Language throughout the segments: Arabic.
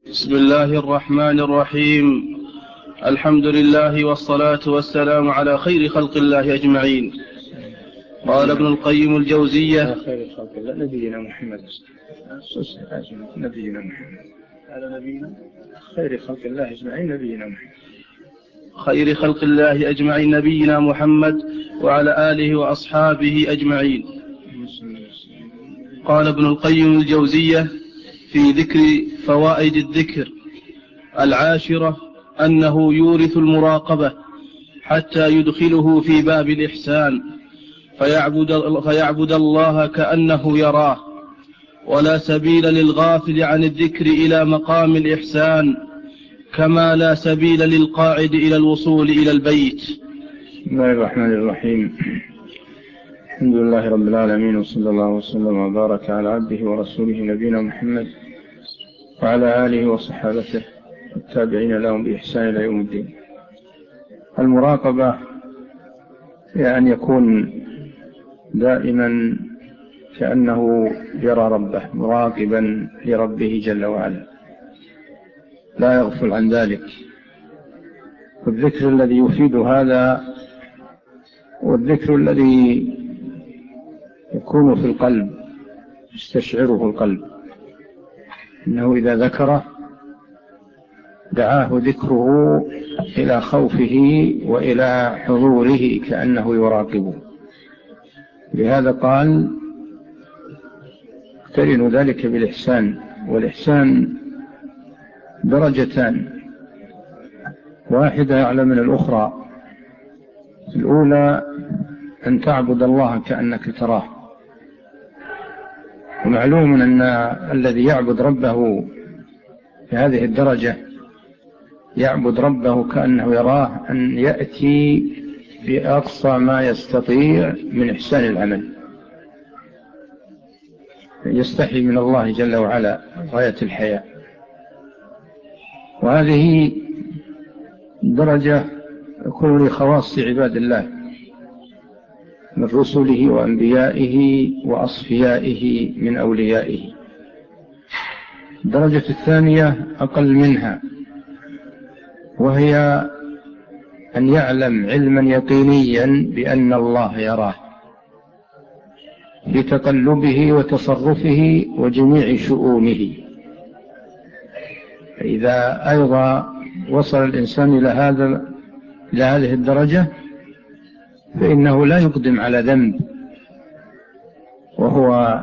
بسم الله الرحمن الرحيم. الحمد لله والصلاة والسلام على خير خلق الله أجمعين. قال ابن القيم الجوزية على خير خلق الله نبينا محمد نبينا محمد على نبينا خير خلق الله أجمعين نبينا محمد خير خلق الله أجمعين نبينا محمد وعلى آله وأصحابه أجمعين. قال ابن القيم الجوزية في ذكر فوائد الذكر: العاشرة أنه يورث المراقبة حتى يدخله في باب الإحسان فيعبد الله كأنه يراه، ولا سبيل للغافل عن الذكر إلى مقام الإحسان، كما لا سبيل للقاعد إلى الوصول إلى البيت. بسم الله الرحمن الرحيم. الحمد لله رب العالمين، وصلى الله وسلم وبارك على عبده ورسوله نبينا محمد وعلى آله وصحابته والتابعين لهم بإحسان إلى يوم الدين. المراقبة هي أن يكون دائما كأنه يرى ربه، مراقبا لربه جل وعلا، لا يغفل عن ذلك. والذكر الذي يفيد هذا والذكر الذي يكون في القلب يستشعره القلب، إنه إذا ذكره دعاه ذكره إلى خوفه وإلى حضوره كأنه يراقبه. لهذا قال: اقترنوا ذلك بالإحسان. والإحسان درجتان، واحدة أعلى من الأخرى. الأولى أن تعبد الله كأنك تراه، ومعلوم أن الذي يعبد ربه في هذه الدرجة يعبد ربه كأنه يراه، أن يأتي بأقصى ما يستطيع من إحسان العمل، يستحي من الله جل وعلا غاية الحياة. وهذه درجة يكون لخواص عباد الله من رسله وأنبيائه وأصفيائه من أوليائه. الدرجة الثانية أقل منها، وهي أن يعلم علما يقينيا بأن الله يراه في تقلبه وتصرفه وجميع شؤونه. إذا أيضا وصل الإنسان إلى هذه الدرجة فإنه لا يقدم على ذنب وهو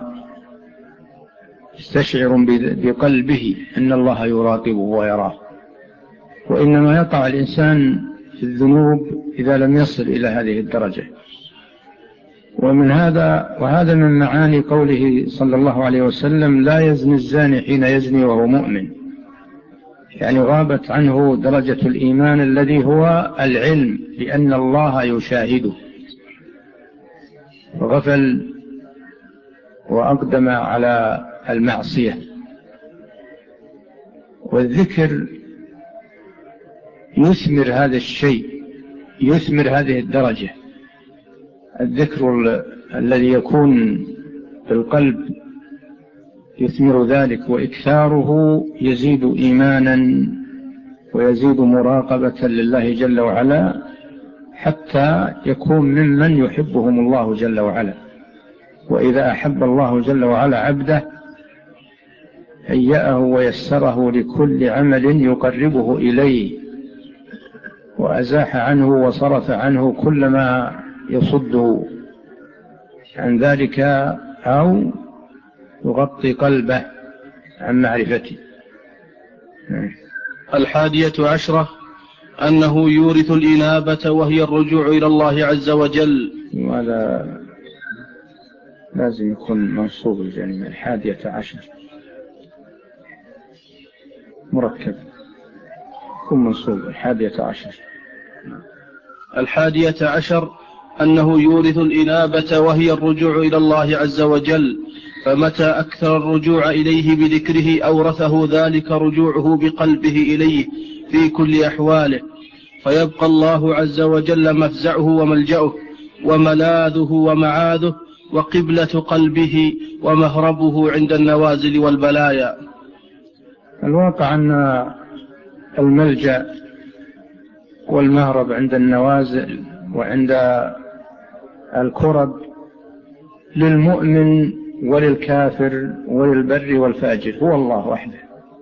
يستشعر بقلبه أن الله يراقبه ويراه، وإنما يقع الإنسان في الذنوب إذا لم يصل إلى هذه الدرجة. وهذا من معاني قوله صلى الله عليه وسلم: لا يزني الزاني حين يزني وهو مؤمن، يعني غابت عنه درجة الإيمان الذي هو العلم بأن الله يشاهده، وغفل وأقدم على المعصية. والذكر يثمر هذا الشيء، يثمر هذه الدرجة. الذكر الذي يكون في القلب يثمر ذلك، وإكثاره يزيد إيمانا ويزيد مراقبة لله جل وعلا، حتى يكون ممن يحبهم الله جل وعلا. وإذا أحب الله جل وعلا عبده هيأه ويسره لكل عمل يقربه إليه، وأزاح عنه وصرف عنه كل ما يصده عن ذلك أو يغطي قلبه عن معرفته. 11 أنه يورث الإنابة وهي الرجوع إلى الله عز وجل. وهذا لازم يكون منصوب الجانب. 11 مركب يكون منصوب. 11 أنه يورث الإنابة وهي الرجوع إلى الله عز وجل، فمتى أكثر الرجوع إليه بذكره أورثه ذلك رجوعه بقلبه إليه في كل أحواله، فيبقى الله عز وجل مفزعه وملجأه وملاذه ومعاذه وقبلة قلبه ومهربه عند النوازل والبلايا. الواقع أن الملجأ والمهرب عند النوازل وعند الكرب للمؤمن وللكافر وللبر والفاجر هو الله وحده،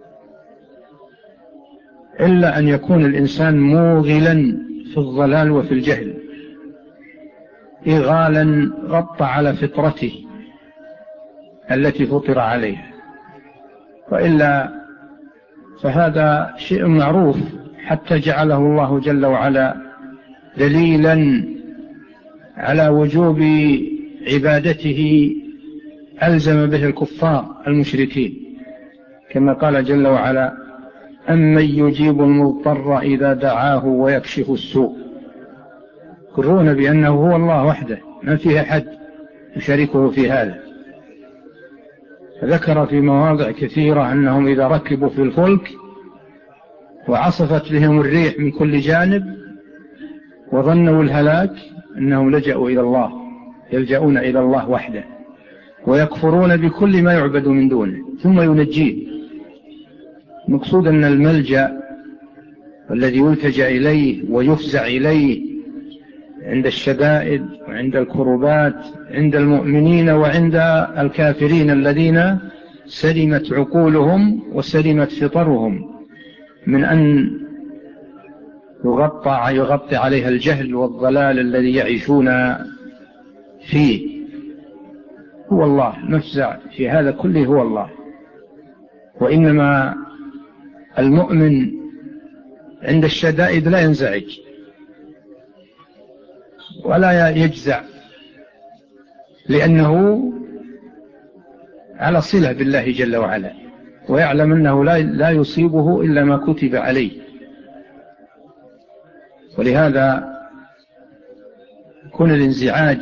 إلا أن يكون الإنسان موغلا في الضلال وفي الجهل إغالا غطى على فطرته التي فطر عليها، وإلا فهذا شيء معروف، حتى جعله الله جل وعلا دليلا على وجوب عبادته ألزم به الكفار المشركين، كما قال جل وعلا: أمن يجيب المضطر إذا دعاه ويكشف السوء. يقرون بأنه هو الله وحده ما فيه أحد يشاركه في هذا. ذكر في مواضع كثيرة أنهم إذا ركبوا في الفلك وعصفت بهم الريح من كل جانب وظنوا الهلاك أنهم لجأوا إلى الله، يلجؤون إلى الله وحده ويكفرون بكل ما يعبد من دونه ثم ينجيه. مقصود أن الملجأ الذي يلتجأ إليه ويفزع إليه عند الشدائد وعند الكربات عند المؤمنين وعند الكافرين الذين سلمت عقولهم وسلمت فطرهم من أن يغطي عليها الجهل والضلال الذي يعيشون فيه، هو الله. المفزع في هذا كله هو الله. وإنما المؤمن عند الشدائد لا ينزعج ولا يجزع، لأنه على صلة بالله جل وعلا، ويعلم أنه لا يصيبه إلا ما كتب عليه. ولهذا يكون الانزعاج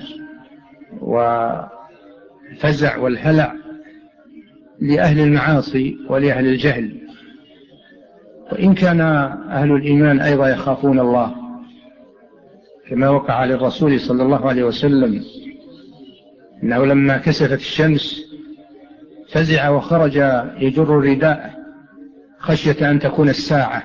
والفزع والهلع لأهل المعاصي ولأهل الجهل، وإن كان أهل الإيمان أيضا يخافون الله، كما وقع للرسول صلى الله عليه وسلم إنه لما كسفت الشمس فزع وخرج يجر رداءه خشية أن تكون الساعة،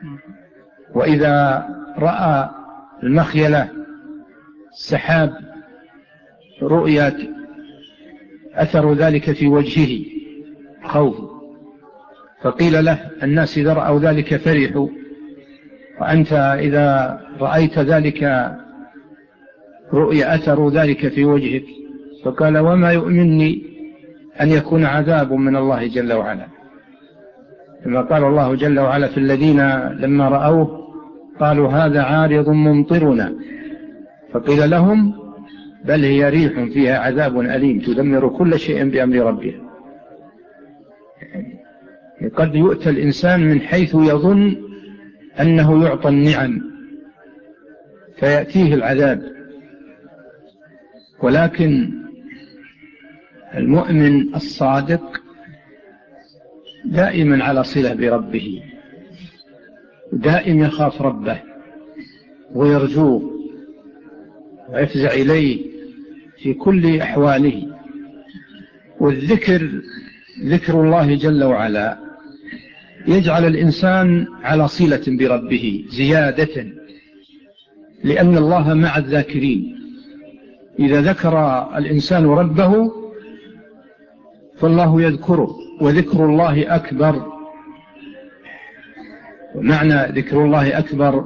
وإذا رأى المخيلة السحاب رؤية أثر ذلك في وجهه خوف، فقيل له: الناس إذا رأوا ذلك فرحوا، وأنت إذا رأيت ذلك رؤية أثر ذلك في وجهك؟ فقال: وما يؤمنني أن يكون عذاب من الله جل وعلا، كما قال الله جل وعلا في الذين لما رأوه قالوا: هذا عارض ممطرنا، فقيل لهم: بل هي ريح فيها عذاب أليم تدمر كل شيء بأمر ربها. قد يؤتى الإنسان من حيث يظن أنه يعطى النعم فيأتيه العذاب، ولكن المؤمن الصادق دائما على صلة بربه، دائما يخاف ربه ويرجوه ويفزع إليه في كل أحواله. والذكر، ذكر الله جل وعلا، يجعل الإنسان على صلة بربه زيادة، لأن الله مع الذاكرين. إذا ذكر الإنسان ربه فالله يذكره، وذكر الله أكبر. ومعنى ذكر الله أكبر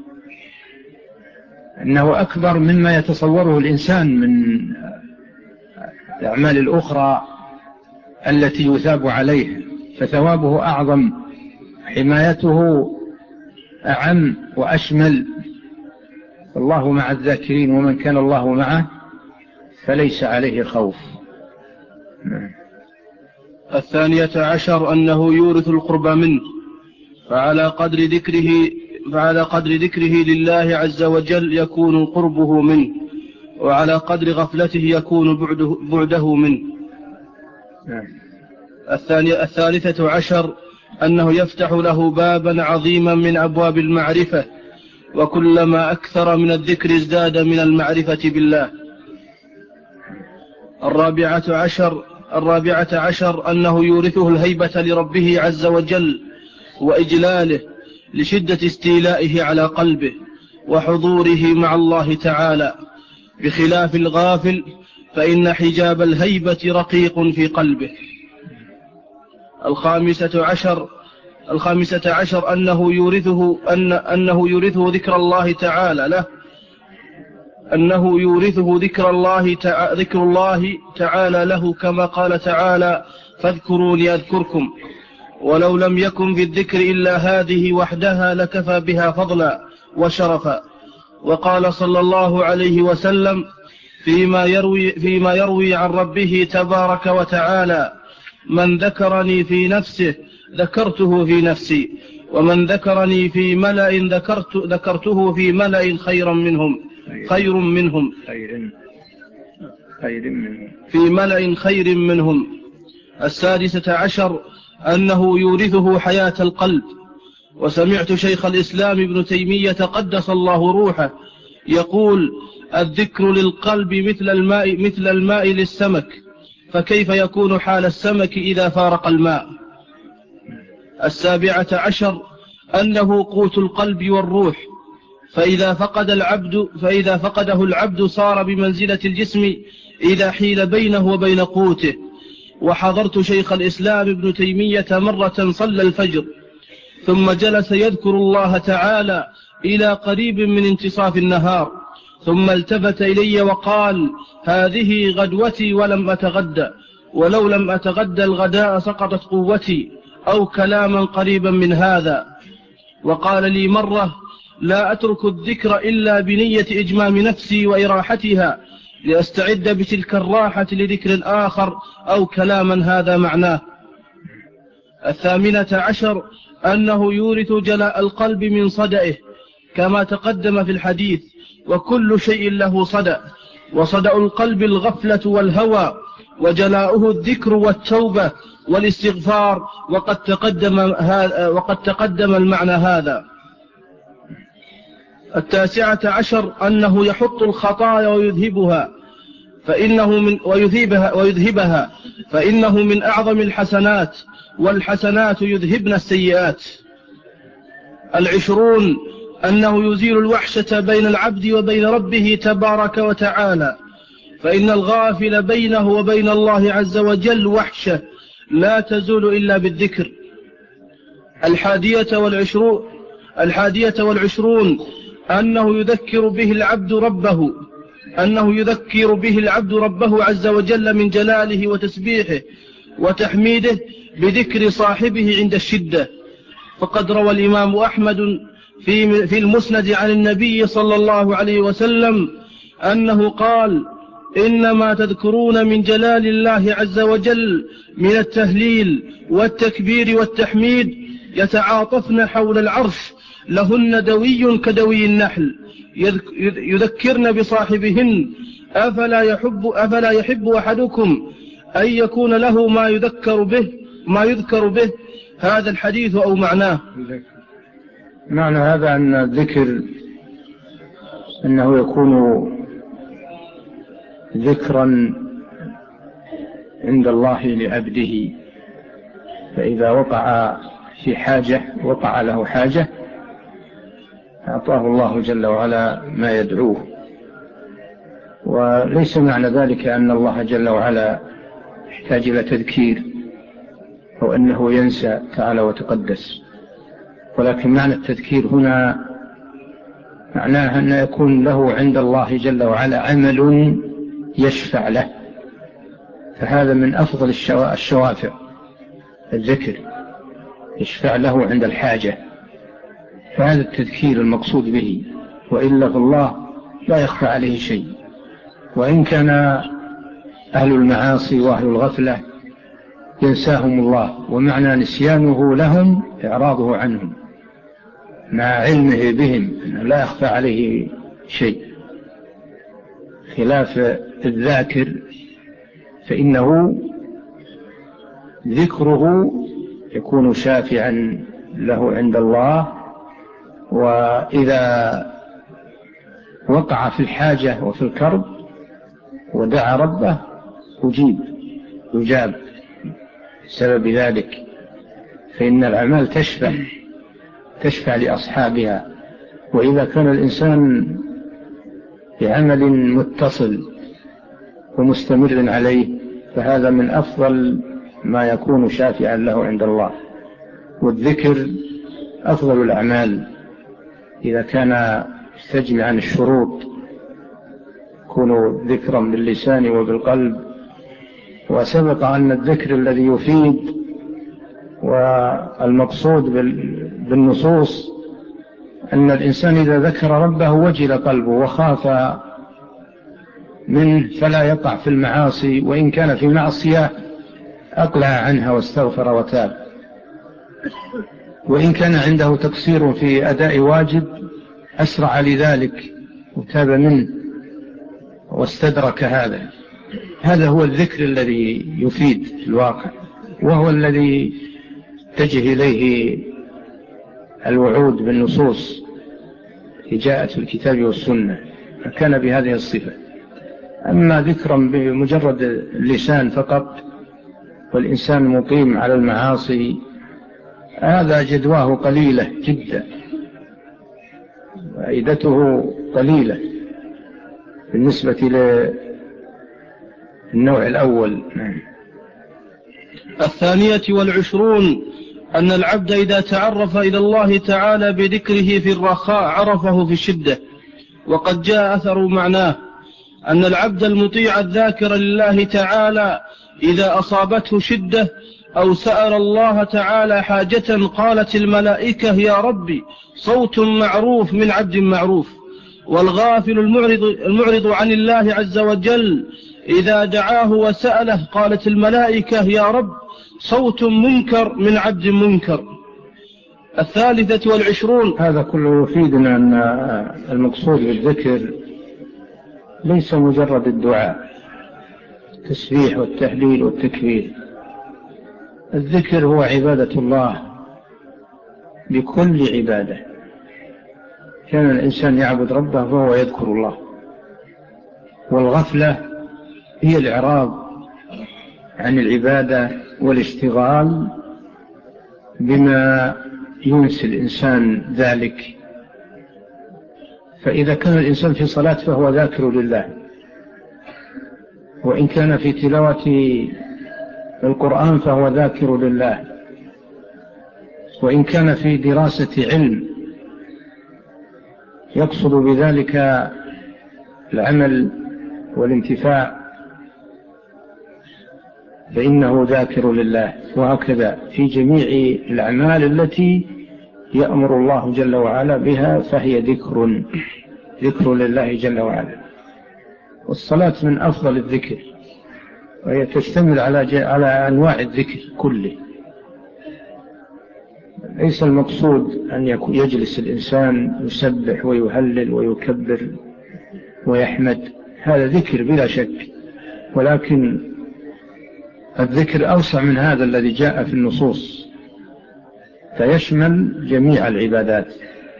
أنه أكبر مما يتصوره الإنسان من الأعمال الأخرى التي يثاب عليها، فثوابه أعظم، حمايته أعم وأشمل. الله مع الذاكرين، ومن كان الله معه فليس عليه خوف. 12 أنه يورث القرب منه، فعلى قدر ذكره لله عز وجل يكون قربه منه، وعلى قدر غفلته يكون بعده منه. 13 أنه يفتح له بابا عظيما من أبواب المعرفة، وكلما أكثر من الذكر ازداد من المعرفة بالله. 14 الرابعة عشر أنه يورثه الهيبة لربه عز وجل وإجلاله لشدة استيلائه على قلبه وحضوره مع الله تعالى، بخلاف الغافل فإن حجاب الهيبة رقيق في قلبه. الخامسة عشر أنه يورثه ذكر الله تعالى له، أنه يورثه ذكر الله تعالى له، كما قال تعالى: فاذكروني أذكركم. ولو لم يكن في الذكر إلا هذه وحدها لكفى بها فضلا وشرفا. وقال صلى الله عليه وسلم فيما يروي عن ربه تبارك وتعالى: من ذكرني في نفسه ذكرته في نفسي، ومن ذكرني في ملأ ذكرته في ملأ خير منهم في ملأ خير منهم. السادسة عشر أنه يورثه حياة القلب. وسمعت شيخ الإسلام ابن تيمية قدس الله روحه يقول: الذكر للقلب مثل الماء للسمك، فكيف يكون حال السمك إذا فارق الماء؟ السابعة عشر أنه قوت القلب والروح، فإذا فقده العبد صار بمنزلة الجسم إذا حيل بينه وبين قوته. وحضرت شيخ الإسلام ابن تيمية مرة صلى الفجر ثم جلس يذكر الله تعالى إلى قريب من انتصاف النهار، ثم التفت إلي وقال: هذه غدوتي ولم أتغدى، ولو لم أتغدى الغداء سقطت قوتي، أو كلاما قريبا من هذا. وقال لي مرة: لا أترك الذكر إلا بنية إجمام نفسي وإراحتها، لأستعد بتلك الراحة لذكر آخر أو كلاما هذا معناه. الثامنة عشر أنه يورث جلاء القلب من صدئه، كما تقدم في الحديث: وكل شيء له صدأ، وصدأ القلب الغفلة والهوى، وجلاؤه الذكر والتوبة والاستغفار، وقد تقدم المعنى هذا. التاسعة عشر أنه يحط الخطايا ويذهبها فإنه من أعظم الحسنات، والحسنات يذهبن السيئات. العشرون أنه يزيل الوحشة بين العبد وبين ربه تبارك وتعالى، فإن الغافل بينه وبين الله عز وجل وحشة لا تزول إلا بالذكر. الحادية والعشرون أنه يذكر به العبد ربه عز وجل من جلاله وتسبيحه وتحميده بذكر صاحبه عند الشدة. فقد روى الإمام أحمد في المسند عن النبي صلى الله عليه وسلم أنه قال: إنما تذكرون من جلال الله عز وجل من التهليل والتكبير والتحميد يتعاطفن حول العرش، لهن دوي كدوي النحل، يذكرن بصاحبهن. أفلا يحب أحدكم أن يكون له ما يذكر به. هذا الحديث أو معناه. معنى هذا أن الذكر أنه يكون ذكرا عند الله لعبده، فإذا وقع له حاجة أعطاه الله جل وعلا ما يدعوه. وليس معنى ذلك أن الله جل وعلا يحتاج إلى تذكير أو أنه ينسى تعالى وتقدس، ولكن معنى التذكير هنا معناه أن يكون له عند الله جل وعلا عمل يشفع له، فهذا من أفضل الشوافع الذكر، يشفع له عند الحاجة، فهذا التذكير المقصود به. وإلا فالله لا يخفى عليه شيء، وإن كان أهل المعاصي وأهل الغفلة ينساهم الله، ومعنى نسيانه لهم إعراضه عنهم مع علمه بهم أنه لا يخفى عليه شيء، خلاف الذاكر فإنه ذكره يكون شافعا له عند الله، وإذا وقع في الحاجة وفي الكرب ودعا ربه أجيب، يجاب بسبب ذلك، فإن الأعمال تشفع لأصحابها. وإذا كان الإنسان بعمل متصل ومستمر عليه فهذا من أفضل ما يكون شافعا له عند الله. والذكر أفضل الأعمال إذا كان يستجمع عن الشروط، يكون ذكرا باللسان وبالقلب. وسبق أن الذكر الذي يفيد والمقصود بالنصوص أن الإنسان إذا ذكر ربه وجل قلبه وخاف منه فلا يقع في المعاصي، وإن كان في معصية أقلع عنها واستغفر وتاب، وإن كان عنده تقصير في أداء واجب أسرع لذلك وتاب منه واستدرك هذا هو الذكر الذي يفيد في الواقع، وهو الذي تجه إليه الوعود بالنصوص التي جاءت في الكتاب والسنة، فكان بهذه الصفة. أما ذكرا بمجرد اللسان فقط والإنسان مقيم على المعاصي هذا جدواه قليلة جدا، فائدته قليلة بالنسبة للنوع الأول. 22 أن العبد إذا تعرف إلى الله تعالى بذكره في الرخاء عرفه في الشدة. وقد جاء أثر معناه أن العبد المطيع الذاكر لله تعالى إذا أصابته شدة أو سأل الله تعالى حاجة قالت الملائكة يا ربي، صوت معروف من عبد معروف. والغافل المعرض عن الله عز وجل إذا دعاه وسأله قالت الملائكة يا رب، صوت منكر من عبد منكر. 23 هذا كله يفيدنا أن المقصود بالذكر ليس مجرد الدعاء التسبيح والتهليل والتكبير. الذكر هو عبادة الله بكل عبادة. كان الإنسان يعبد ربه فهو يذكر الله، والغفلة هي الإعراض عن العبادة والاشتغال بما ينسي الإنسان ذلك. فإذا كان الإنسان في صلاة فهو ذاكر لله، وإن كان في تلاوة القرآن فهو ذاكر لله، وإن كان في دراسة علم يقصد بذلك العمل والانتفاع فإنه ذاكر لله. وهكذا في جميع الأعمال التي يأمر الله جل وعلا بها فهي ذكر لله جل وعلا. والصلاة من أفضل الذكر، وهي تشتمل على أنواع الذكر كله. ليس المقصود أن يجلس الإنسان يسبح ويهلل ويكبر ويحمد، هذا ذكر بلا شك، ولكن الذكر أوسع من هذا الذي جاء في النصوص، فيشمل جميع العبادات.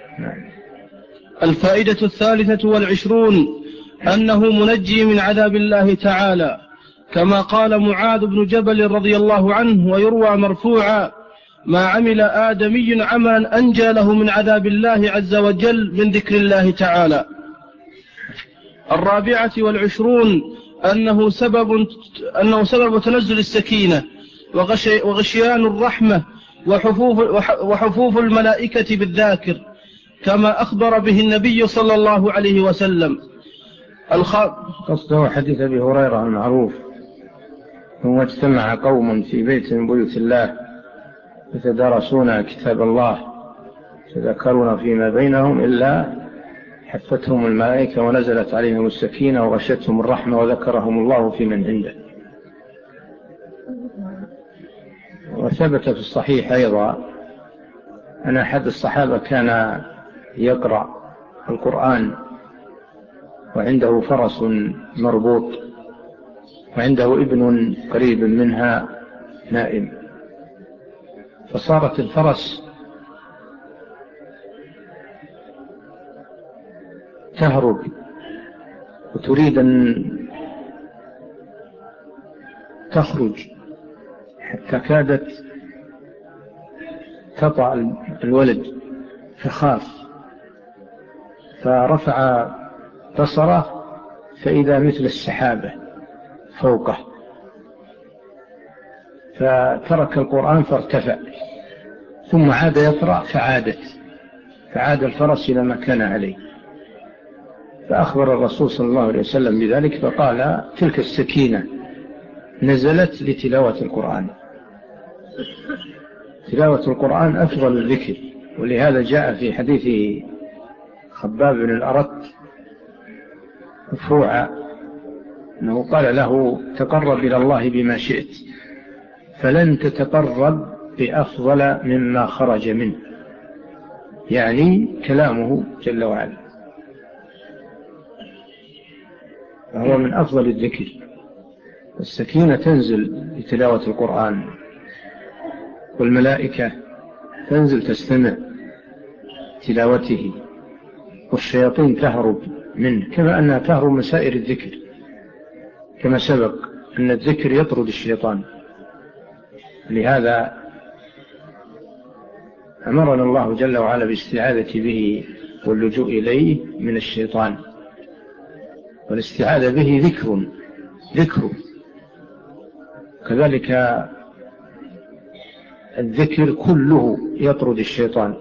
23 أنه منجي من عذاب الله تعالى، كما قال معاذ بن جبل رضي الله عنه، ويروى مرفوعا: ما عمل آدمي عملا أنجى له من عذاب الله عز وجل من ذكر الله تعالى. 24 أنه سبب تنزل السكينة وغشيان الرحمة وحفوف الملائكة بالذاكر، كما أخبر به النبي صلى الله عليه وسلم. قصده حديث أبي هريرة المعروف: ثم اجتمع قوم في بيت من بيوت الله يتدارسون كتاب الله يتذكرون فيما بينهم إلا حفتهم الملائكة ونزلت عليهم السكينة وغشتهم الرحمة وذكرهم الله في من عنده. وثبت في الصحيح أيضا أن أحد الصحابة كان يقرأ القرآن وعنده فرس مربوط وعنده ابن قريب منها نائم، فصارت الفرس تهرب وتريد أن تخرج حتى كادت تطأ الولد، فخاف فرفع بصره فإذا مثل السحابة فوقه، فترك القرآن فارتفع، ثم عاد يقرأ فعاد الفرس إلى ما كان عليه. فأخبر الرسول صلى الله عليه وسلم بذلك فقال: تلك السكينة نزلت لتلاوة القرآن. تلاوة القرآن أفضل الذكر، ولهذا جاء في حديث خباب بن الأرت مرفوعا أنه قال له: تقرب إلى الله بما شئت فلن تتقرب بأفضل مما خرج منه، يعني كلامه جل وعلا، فهو من أفضل الذكر. السكينة تنزل بتلاوة القرآن، والملائكة تنزل تستمع تلاوته، والشياطين تهرب منه كما أنها تهرب من سائر الذكر، كما سبق أن الذكر يطرد الشيطان. لهذا أمرنا الله جل وعلا بالاستعاذة به واللجوء إليه من الشيطان، والاستعاذة به ذكره. كذلك الذكر كله يطرد الشيطان.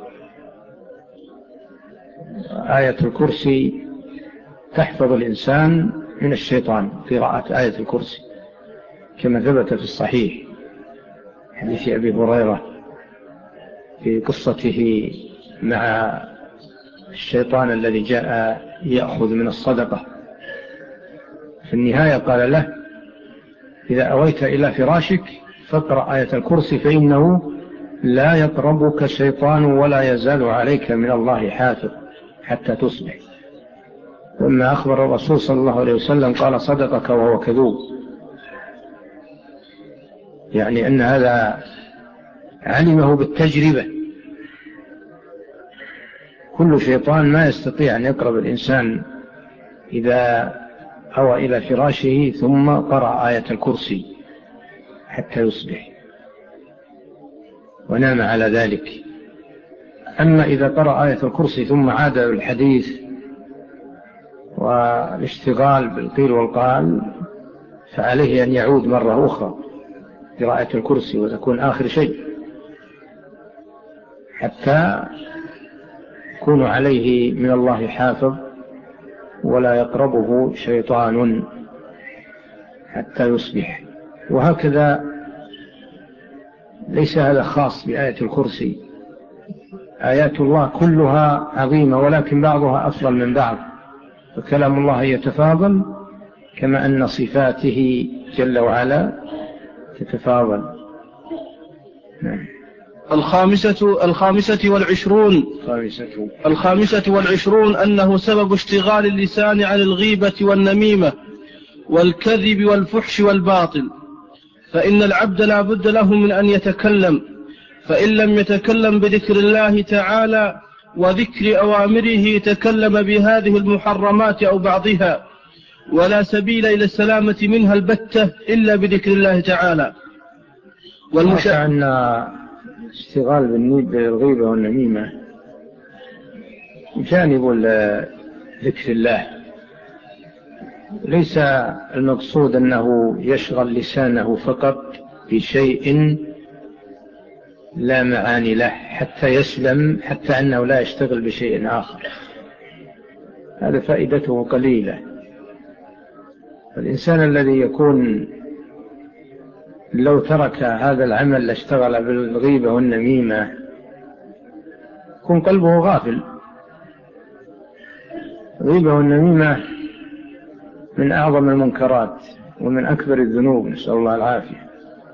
آية الكرسي تحفظ الإنسان من الشيطان، قراءة آية الكرسي كما ثبت في الصحيح حديث أبي هريرة في قصته مع الشيطان الذي جاء يأخذ من الصدقة. في النهاية قال له: إذا أويت إلى فراشك فاقرأ آية الكرسي فإنه لا يقربك شيطان ولا يزال عليك من الله حافظ حتى تصبح. لما أخبر الرسول صلى الله عليه وسلم قال: صدقك وهو كذوب، يعني أن هذا علمه بالتجربة. كل شيطان ما يستطيع أن يقرب الإنسان إذا أوى إلى فراشه ثم قرأ آية الكرسي حتى يصبح ونام على ذلك. أما إذا قرأ آية الكرسي ثم عاد الحديث والاشتغال بالقيل والقال فعليه أن يعود مرة أخرى قراءة الكرسي وتكون آخر شيء حتى يكون عليه من الله حافظ ولا يقربه شيطان حتى يصبح. وهكذا ليس هذا خاص بآية الكرسي، آيات الله كلها عظيمة ولكن بعضها أفضل من بعض، فكلام الله يتفاضل كما أن صفاته جل وعلا تتفاضل. الخامسة والعشرون أنه سبب اشتغال اللسان عن الغيبة والنميمة والكذب والفحش والباطل، فإن العبد لا بد له من أن يتكلم، فإن لم يتكلم بذكر الله تعالى وذكر أوامره تكلم بهذه المحرمات أو بعضها، ولا سبيل إلى السلامة منها البتة إلا بذكر الله تعالى. أن اشتغال بالغيبة والنميمة جانب ذكر الله، ليس المقصود أنه يشغل لسانه فقط بشيء لا معاني له حتى يسلم، حتى أنه لا يشتغل بشيء آخر، هذا فائدته قليلة. الإنسان الذي يكون لو ترك هذا العمل لاشتغل بالغيبة والنميمة يكون قلبه غافل. الغيبة والنميمة من أعظم المنكرات ومن أكبر الذنوب، نسأل الله العافية.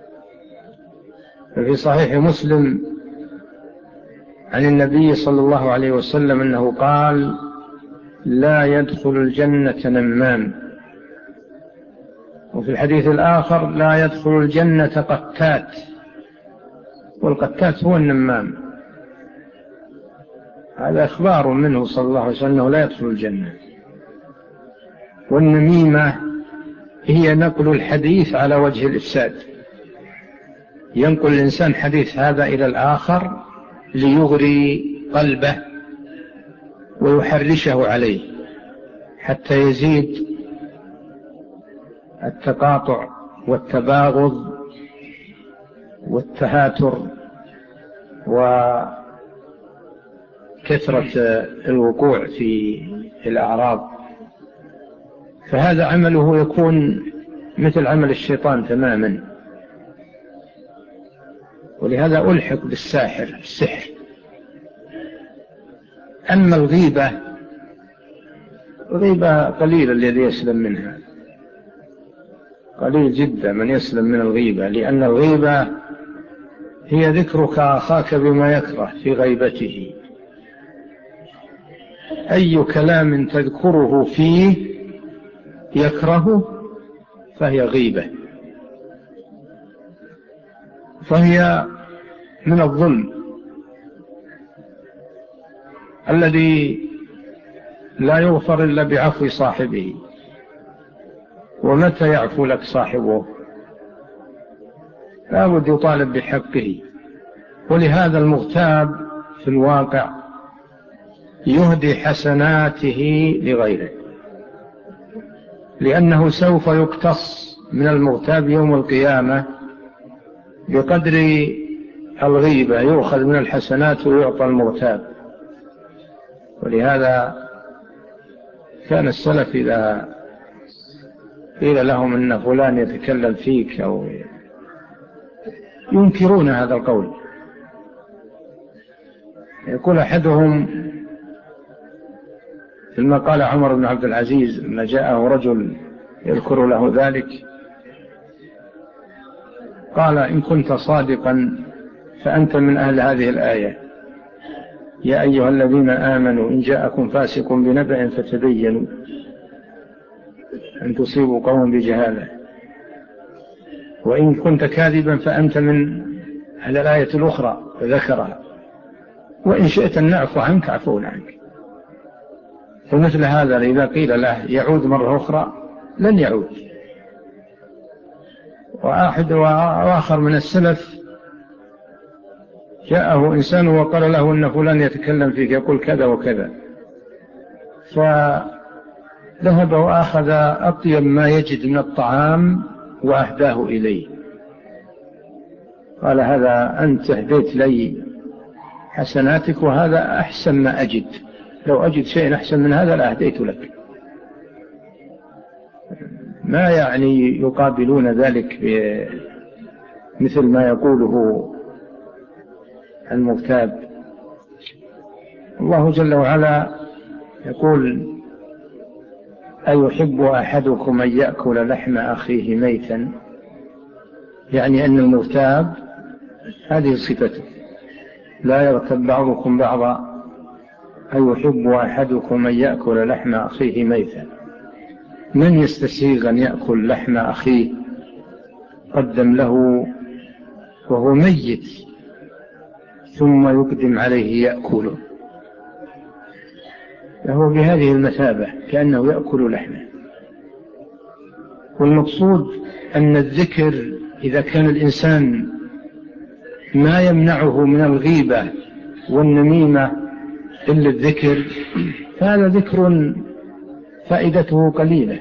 ففي صحيح مسلم عن النبي صلى الله عليه وسلم أنه قال: لا يدخل الجنة نمام. وفي الحديث الآخر: لا يدخل الجنة قتات، والقتات هو النمام. هذا إخبار منه صلى الله عليه وسلم أنه لا يدخل الجنة. والنميمة هي نقل الحديث على وجه الإفساد. ينقل الإنسان حديث هذا إلى الآخر ليغري قلبه ويحرشه عليه حتى يزيد التقاطع والتباغض والتهاتر وكثرة الوقوع في الأعراض. فهذا عمله يكون مثل عمل الشيطان تماما. ولهذا ألحق بالسحر. أما الغيبة قليل الذي يسلم منها، قليل جدا من يسلم من الغيبة، لأن الغيبة هي ذكرك أخاك بما يكره في غيبته. أي كلام تذكره فيه يكرهه فهي غيبة، فهي من الظلم الذي لا يغفر إلا بعفو صاحبه. ومتى يعفو لك صاحبه؟ لا بد يطالب بحقه. ولهذا المغتاب في الواقع يهدي حسناته لغيره، لأنه سوف يقتص من المغتاب يوم القيامة بقدر الغيبة، يؤخذ من الحسنات ويعطى المغتاب. ولهذا كان السلف إذا قيل لهم إن فلان يتكلم فيك أو ينكرون هذا القول. يقول أحدهم لما قال عمر بن عبد العزيز لما جاءه رجل يذكر له ذلك، قال: إن كنت صادقا فأنت من أهل هذه الآية: يا أيها الذين آمنوا إن جاءكم فاسق بنبأ فتبينوا أن تصيبوا قوم بجهالة. وإن كنت كاذبا فأنت من أهل الآية الأخرى فذكرها: وإن شئت أن نعفو عنك عفونا عنك. فمثل هذا إذا قيل له يعود مرة أخرى لن يعود. وآخر من السلف جاءه إنسان وقال له إن فلان يتكلم فيك يقول كذا وكذا، فذهب وأخذ أطيب ما يجد من الطعام وأهداه إليه. قال: هذا أنت هديت لي حسناتك وهذا أحسن ما أجد، لو أجد شيء أحسن من هذا لأهديت لك. ما يعني يقابلون ذلك مثل ما يقوله المغتاب. الله جل وعلا يقول: أيحب أحدكم أن يأكل لحم أخيه ميتا؟ يعني أن المغتاب هذه صفته، لا يغتب بعضكم بعضا. أيحب أحدكم أن يأكل لحم أخيه ميتا؟ من يستسيغ أن يأكل لحم أخيه قدم له وهو ميت ثم يقدم عليه يأكله؟ فهو بهذه المثابة كأنه يأكل لحمه. والمقصود أن الذكر إذا كان الإنسان ما يمنعه من الغيبة والنميمة إلا الذكر، فهذا ذكر فائدته قليلة،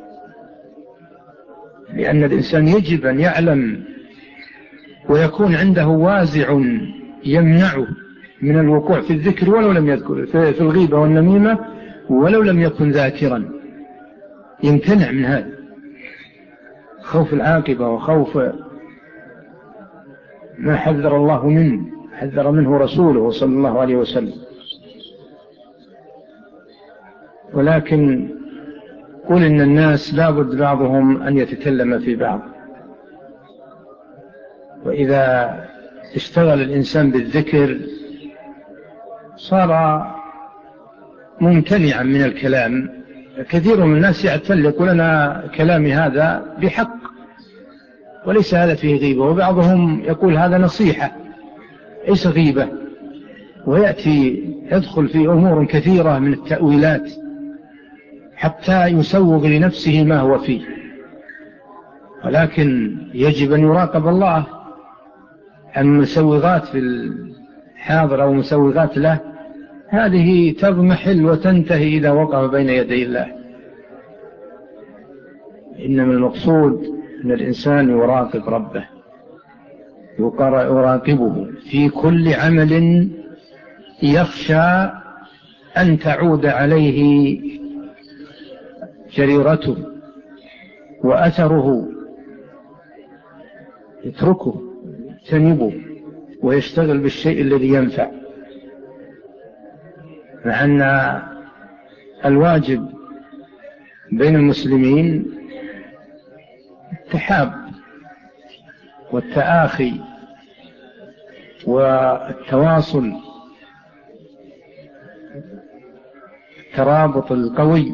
لأن الإنسان يجب أن يعلم ويكون عنده وازع يمنعه من الوقوع في الذكر ولو لم يذكر في الغيبة والنميمة ولو لم يكن ذاكرا، يمتنع من هذا خوف العاقبة وخوف ما حذر الله منه، حذر منه رسوله صلى الله عليه وسلم. ولكن قل إن الناس لابد بعضهم أن يتكلم في بعض، وإذا اشتغل الإنسان بالذكر صار ممتنعا من الكلام. كثير من الناس يعتل يقول: أنا كلامي هذا بحق وليس هذا فيه غيبة، وبعضهم يقول هذا نصيحة ليس غيبة، ويأتي يدخل في أمور كثيرة من التأويلات حتى يسوغ لنفسه ما هو فيه. ولكن يجب أن يراقب الله عن مسوغات في الحاضر أو مسوغات له، هذه تضمحل وتنتهي إذا وقف بين يدي الله. إنما المقصود أن الإنسان يراقب ربه، يراقبه في كل عمل يخشى أن تعود عليه جريرته وأثره، يتركه يجتنبه ويشتغل بالشيء الذي ينفع. مع أن الواجب بين المسلمين التحاب والتآخي والتواصل، الترابط القوي.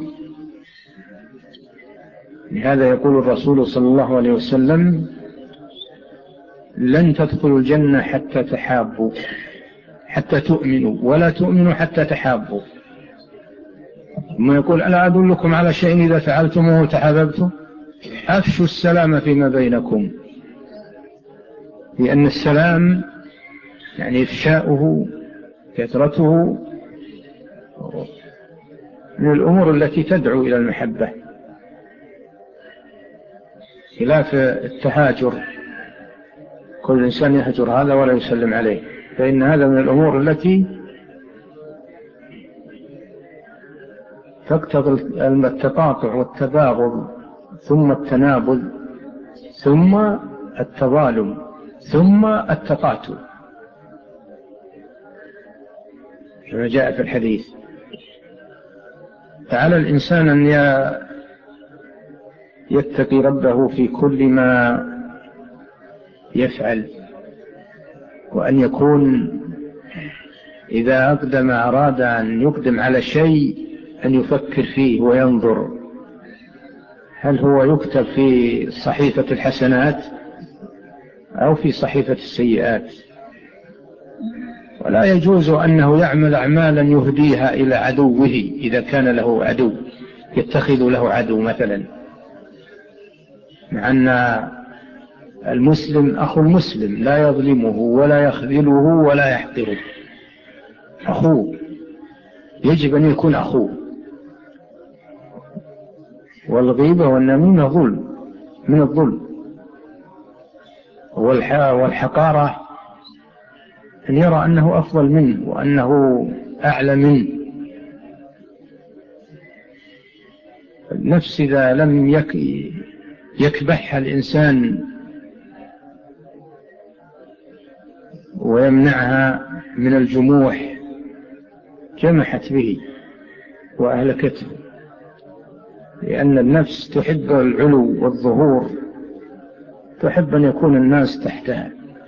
لهذا يقول الرسول صلى الله عليه وسلم: لن تدخلوا الجنة حتى تحابوا، حتى تؤمنوا، ولا تؤمنوا حتى تحابوا. ثم يقول: ألا أدلكم على شيء إذا فعلتموه تحاببتم؟ أفشوا السلام فيما بينكم. لأن السلام يعني إفشاؤه، كثرته، من الأمور التي تدعو إلى المحبة، خلاف التهاجر، كل إنسان يهجر هذا ولا يسلم عليه، فإن هذا من الأمور التي تقتضي التقاطع والتباغض، ثم التنابذ، ثم التظالم، ثم التقاتل كما جاء في الحديث. فعلى الإنسان أن يتقي ربه في كل ما يفعل، وأن يكون إذا أراد أن يقدم على شيء أن يفكر فيه وينظر هل هو يكتب في صحيفة الحسنات أو في صحيفة السيئات. ولا يجوز أنه يعمل أعمالا يهديها إلى عدوه إذا كان له عدو، يتخذ له عدو مثلا، مع أن المسلم أخو المسلم لا يظلمه ولا يخذله ولا يحقره، أخوه يجب أن يكون أخوه. والغيبة والنميمة ظلم من الظلم، والحقارة أن يرى أنه أفضل منه وأنه أعلى منه. النفس إذا لم يكبحها الإنسان ويمنعها من الجموح جمحت به وأهلكته، لأن النفس تحب العلو والظهور، تحب أن يكون الناس تحتها.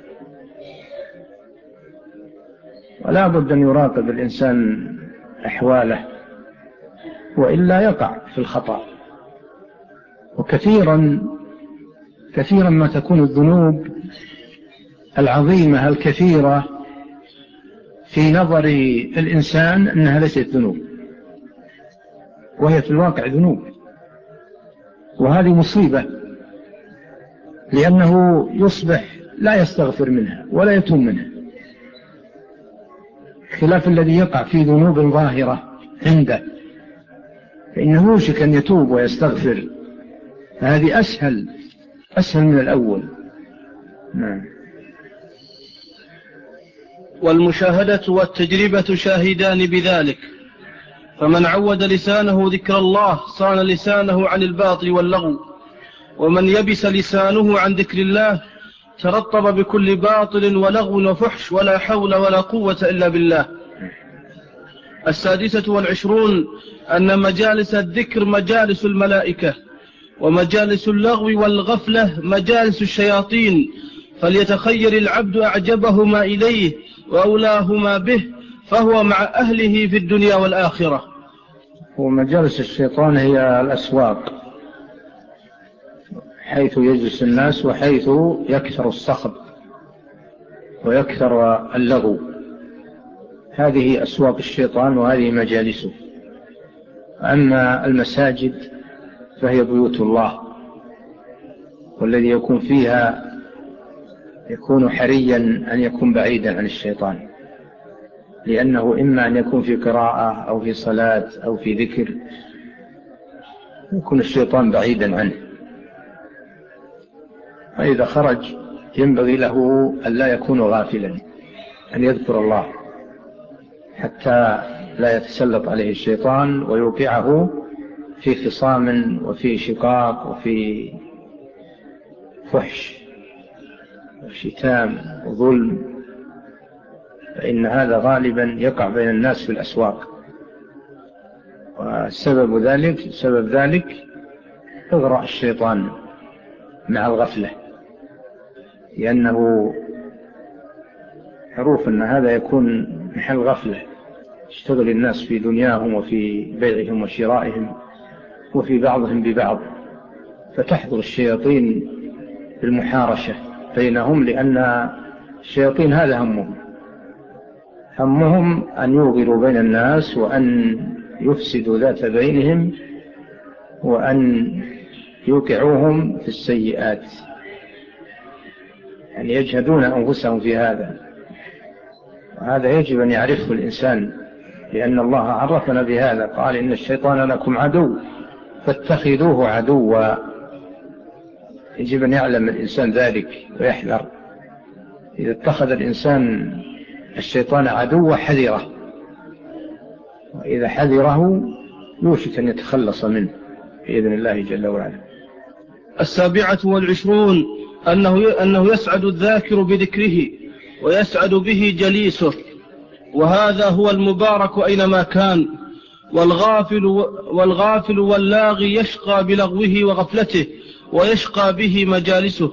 ولا بد أن يراقب الإنسان أحواله، وإلا يقع في الخطأ. وكثيرا ما تكون الذنوب العظيمة الكثيرة في نظر الإنسان أنها ليست ذنوب، وهي في الواقع ذنوب، وهذه مصيبة، لأنه يصبح لا يستغفر منها ولا يتوب منها، خلاف الذي يقع في ذنوب ظاهرة عنده، فإنه يوشك أن يتوب ويستغفر. هذه أسهل من الأول. نعم. والمشاهدة والتجربة شاهدان بذلك، فمن عود لسانه ذكر الله صان لسانه عن الباطل واللغو، ومن يبس لسانه عن ذكر الله ترطب بكل باطل ولغو وفحش، ولا حول ولا قوة إلا بالله. 26 أن مجالس الذكر مجالس الملائكة، ومجالس اللغو والغفلة مجالس الشياطين، فليتخير العبد أعجبهما إليه وأولاهما به، فهو مع أهله في الدنيا والآخرة. ومجالس الشيطان هي الأسواق، حيث يجلس الناس وحيث يكثر الصخب ويكثر اللغو، هذه أسواق الشيطان وهذه مجالسه. أما المساجد فهي بيوت الله، والذي يكون فيها يكون حريا أن يكون بعيدا عن الشيطان، لأنه إما أن يكون في قراءة أو في صلاة أو في ذكر يكون الشيطان بعيدا عنه، فإذا خرج ينبغي له أن لا يكون غافلا، أن يذكر الله حتى لا يتسلط عليه الشيطان ويوقعه في خصام وفي شقاق وفي فحش وشتام وظلم، فإن هذا غالبا يقع بين الناس في الأسواق، وسبب ذلك إغراء الشيطان مع الغفلة، لأنه معروف أن هذا يكون محل غفلة، يشتغل الناس في دنياهم وفي بيعهم وشرائهم وفي بعضهم ببعض، فتحضر الشياطين بالمحارشة بينهم، لأن الشياطين هذا همهم أن يوغلوا بين الناس وأن يفسدوا ذات بينهم وأن يوقعوهم في السيئات، يعني يجهدون أنفسهم في هذا، وهذا يجب أن يعرفه الإنسان، لأن الله عرفنا بهذا، قال إن الشيطان لكم عدو فاتخذوه عدوا. يجب أن يعلم الإنسان ذلك ويحذر، إذا اتخذ الإنسان الشيطان عدو حذره، وإذا حذره يوشك أن يتخلص منه بإذن الله جل وعلا. 27 أنه يسعد الذاكر بذكره ويسعد به جليسه، وهذا هو المبارك أينما كان، والغافل واللاغي يشقى بلغوه وغفلته ويشقى به مجالسه.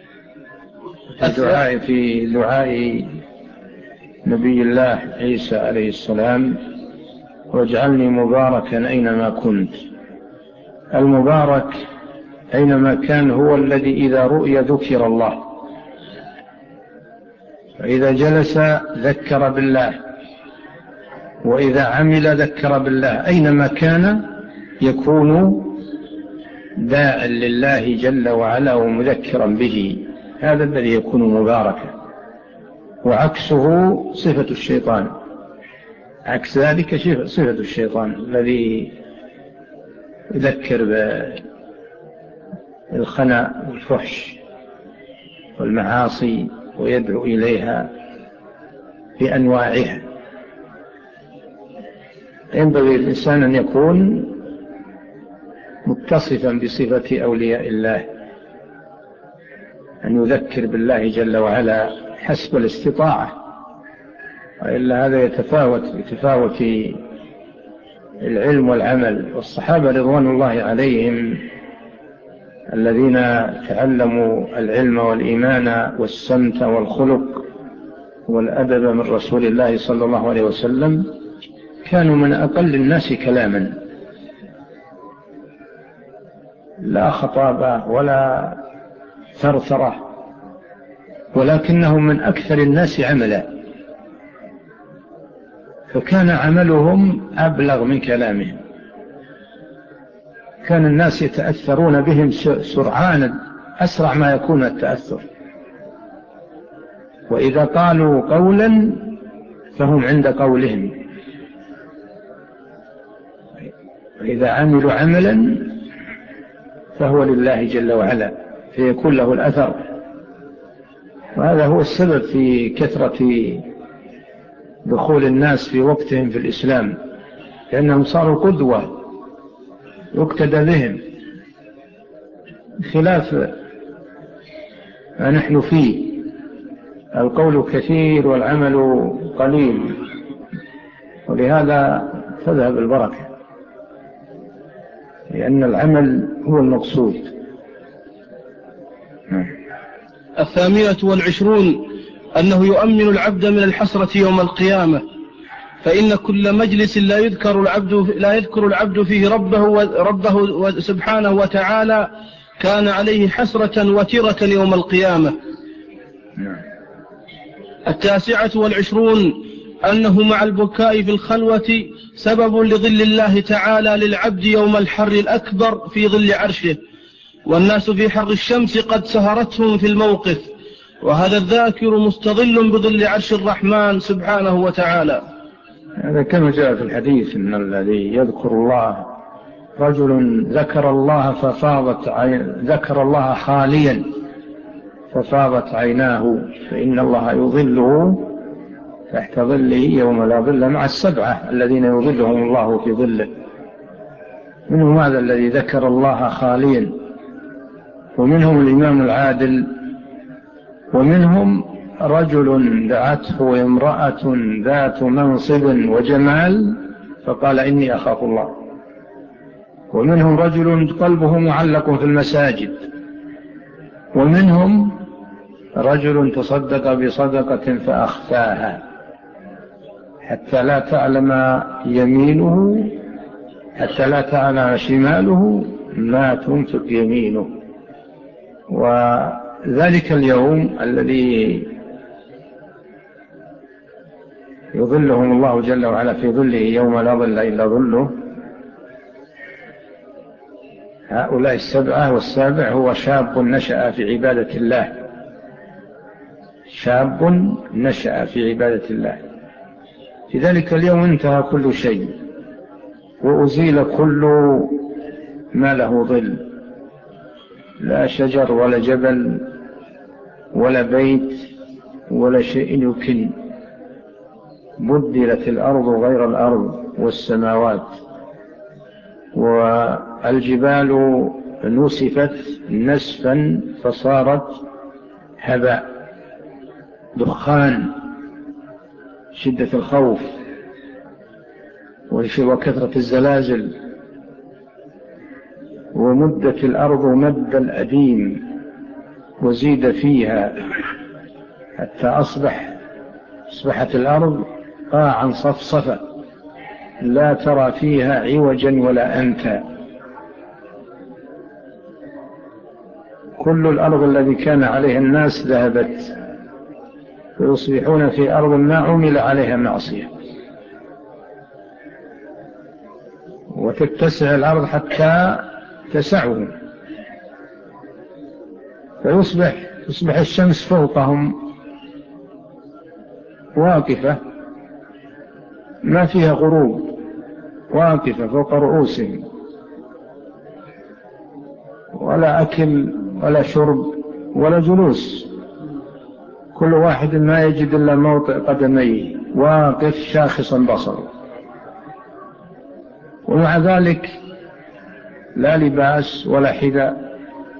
في دعاء نبي الله عيسى عليه السلام: واجعلني مباركا أينما كنت. المبارك أينما كان هو الذي إذا رؤي ذكر الله، وإذا جلس ذكر بالله، وإذا عمل ذكر بالله، أينما كان يكون داعا لله جل وعلا ومذكرا به، هذا الذي يكون مباركا. وعكسه صفة الشيطان، عكس ذلك صفة الشيطان الذي يذكر بالخنا والفحش والمعاصي ويدعو إليها بأنواعها. ينبغي الإنسان أن يكون متصفا بصفة أولياء الله، أن يذكر بالله جل وعلا حسب الاستطاعة، وإلا هذا يتفاوت العلم والعمل. والصحابة رضوان الله عليهم الذين تعلموا العلم والإيمان والسمت والخلق والأدب من رسول الله صلى الله عليه وسلم كانوا من أقل الناس كلاما، لا خطابة ولا ثرثرة، ولكنهم من أكثر الناس عملا، فكان عملهم أبلغ من كلامهم، كان الناس يتأثرون بهم سرعان، أسرع ما يكون التأثر، وإذا قالوا قولا فهم عند قولهم، وإذا عملوا عملا فهو لله جل وعلا فيكون له الأثر. وهذا هو السبب في كثرة دخول الناس في وقتهم في الإسلام، لأنهم صاروا قدوة يقتدى بهم، خلاف ما نحن فيه، القول كثير والعمل قليل، ولهذا تذهب البركة، لأن العمل هو المقصود. 28 أنه يؤمن العبد من الحسرة يوم القيامة، فإن كل مجلس لا يذكر العبد فيه ربه سبحانه وتعالى كان عليه حسرة وترة يوم القيامة. 29 أنه مع البكاء في الخلوة سبب لظل الله تعالى للعبد يوم الحر الأكبر في ظل عرشه، والناس في حر الشمس قد سهرتهم في الموقف، وهذا الذاكر مستظل بظل عرش الرحمن سبحانه وتعالى. هذا كما جاء في الحديث إن الذي يذكر الله رجل ذكر الله خاليا ففاضت عيناه فإن الله يظله تحت ظله يوم لا ظل مع السبعة الذين يظلهم الله في ظله. منهم هذا الذي ذكر الله خاليا، ومنهم الإمام العادل، ومنهم رجل دعته امرأة ذات منصب وجمال فقال إني أخاف الله، ومنهم رجل قلبه معلق في المساجد، ومنهم رجل تصدق بصدقة فأخفاها حتى لا تعلم شماله ما تنفق يمينه. وذلك اليوم الذي يظلهم الله جل وعلا في ظله يوم لا ظل إلا ظله، هؤلاء السبعة، والسابع هو شاب نشأ في عبادة الله، شاب نشأ في عبادة الله. في ذلك اليوم انتهى كل شيء وأزيل كل ما له ظل، لا شجر ولا جبل ولا بيت ولا شيء يكن، بدلت الأرض غير الأرض والسماوات، والجبال نسفت نسفا فصارت هباء، دخان، شدة الخوف وكثرة الزلازل، ومدت الأرض مد الأديم وزيد فيها حتى أصبحت الأرض قاعا صفصفا لا ترى فيها عوجا ولا أمتا. كل الأرض الذي كان عليها الناس ذهبت، فيصبحون في أرض ما عمل عليها معصية، وتتسع الأرض حتى تسعهم، تصبح الشمس فوقهم واقفة ما فيها غروب، واقفة فوق رؤوسهم، ولا أكل ولا شرب ولا جلوس، كل واحد ما يجد إلا موطئ قدميه، واقف شاخصا بصره، ومع ذلك لا لباس ولا حذاء،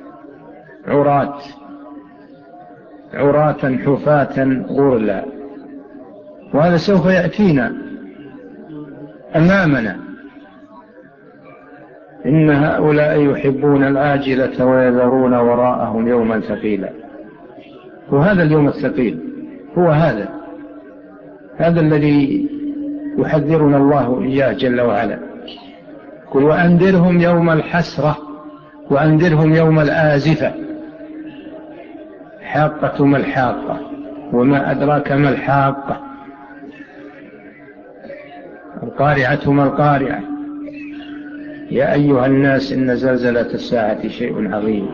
عراة حفاة غرلا. وهذا سوف يأتينا أمامنا، إن هؤلاء يحبون العاجلة ويذرون وراءهم يوما ثقيلا. وهذا اليوم الثقيل هو هذا الذي يحذرنا الله إياه جل وعلا. قل وأنذرهم يوم الحسرة وأنذرهم يوم الآزفة، حاقة ما الحاقة وما أدراك ما الحاقة، القارعة ما القارعة، يا أيها الناس إن زلزلة الساعة شيء عظيم،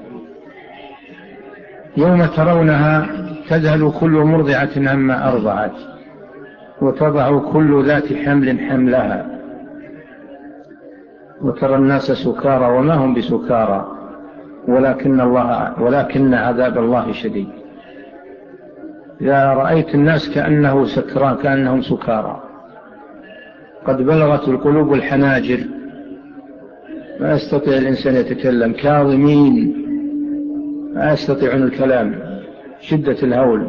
يوم ترونها تذهل كل مرضعة عما أرضعت وتضع كل ذات حمل حملها وترى الناس سكارى وما هم بسكارى ولكن عذاب الله شديد. إذا رأيت الناس كأنهم سكارى قد بلغت القلوب الحناجر، ما يستطيع الإنسان يتكلم، كاظمين ما يستطيعون الكلام، شدة الهول،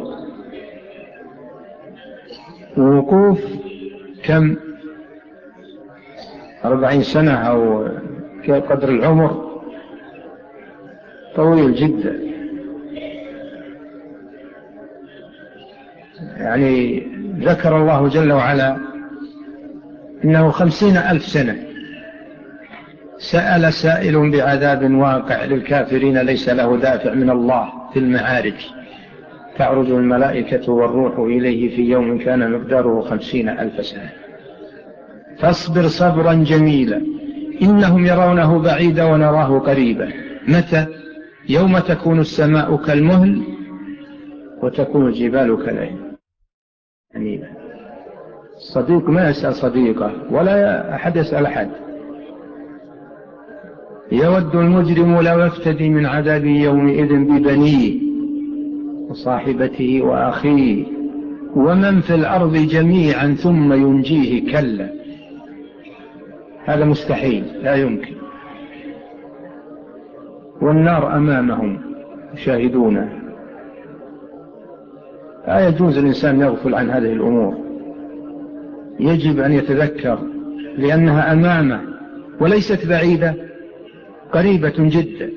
ووقوف كم 40 سنة أو قدر العمر طويل جدا. يعني ذكر الله جل وعلا إنه 50,000 سنة سأل سائل بعذاب واقع للكافرين ليس له دافع من الله في المعارج، تعرج الملائكة والروح إليه في يوم كان مقداره 50,000 سنة، فاصبر صبرا جميلا إنهم يرونه بعيدا ونراه قريبا متى؟ يوم تكون السماء كالمهل وتكون الجبال كالعهن. يعني الصديق ما يسأل صديقه ولا أحد يسأل أحد. يود المجرم لو يفتدي من عذاب يومئذ ببنيه وصاحبته وأخيه ومن في الأرض جميعا ثم ينجيه. كلا، هذا مستحيل، لا يمكن. والنار أمامهم يشاهدونه. لا يجوز الإنسان يغفل عن هذه الأمور، يجب أن يتذكر لأنها أمامه وليست بعيدة، قريبة جدا.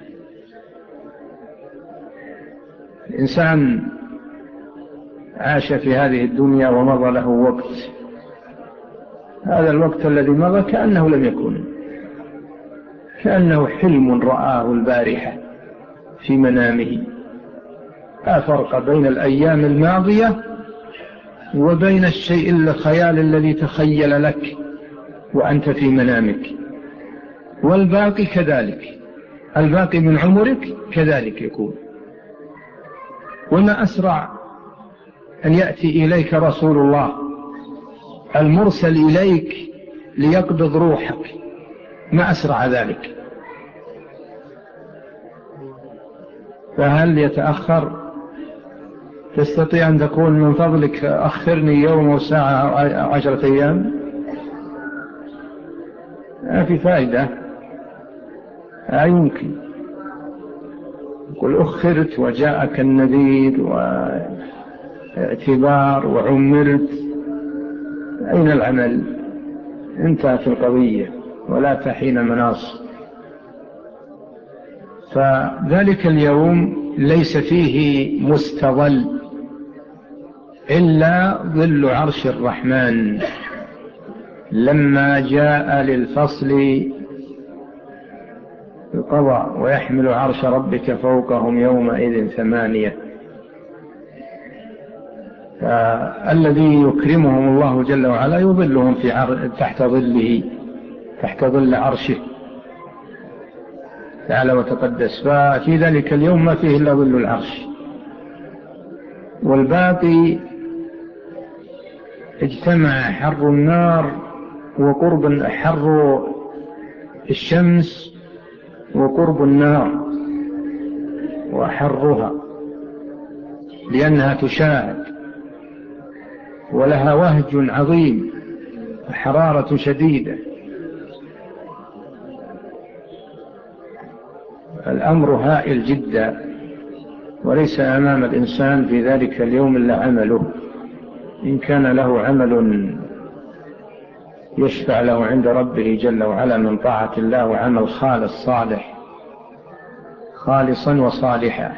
الإنسان عاش في هذه الدنيا ومضى له وقت، هذا الوقت الذي مضى كأنه لم يكن، كأنه حلم رآه البارحة في منامه. لا فرق بين الأيام الماضية وبين الشيء الخيال الذي تخيل لك وأنت في منامك. والباقي كذلك، الباقي من عمرك كذلك يكون. وما أسرع أن يأتي إليك رسول الله المرسل إليك ليقبض روحك، ما أسرع ذلك. فهل يتأخر؟ تستطيع أن تقول من فضلك أخرني يوم وساعة أو 10 أيام؟ ما في فائدة، لا يمكن. قل أخرت وجاءك النذير واعتبار وعمرت، أين العمل؟ انتهت القضية ولا تحين مناص. فذلك اليوم ليس فيه مستظل إلا ظل عرش الرحمن. لما جاء للفصل القضاء ويحمل عرش ربك فوقهم يومئذ 8. فالذي يكرمهم الله جل وعلا يظلهم تحت ظله، تحت ظل عرشه تعالى وتقدس. ففي ذلك اليوم ما فيه إلا ظل العرش، والباقي اجتمع حر النار وقرب حر الشمس وقرب النار وحرها، لأنها تشاهد ولها وهج عظيم وحرارة شديدة. الأمر هائل جدا، وليس أمام الإنسان في ذلك اليوم إلا عمله. إن كان له عمل يشفع له عند ربه جل وعلا من طاعة الله وعمل خالص صالح خالصا وصالحا،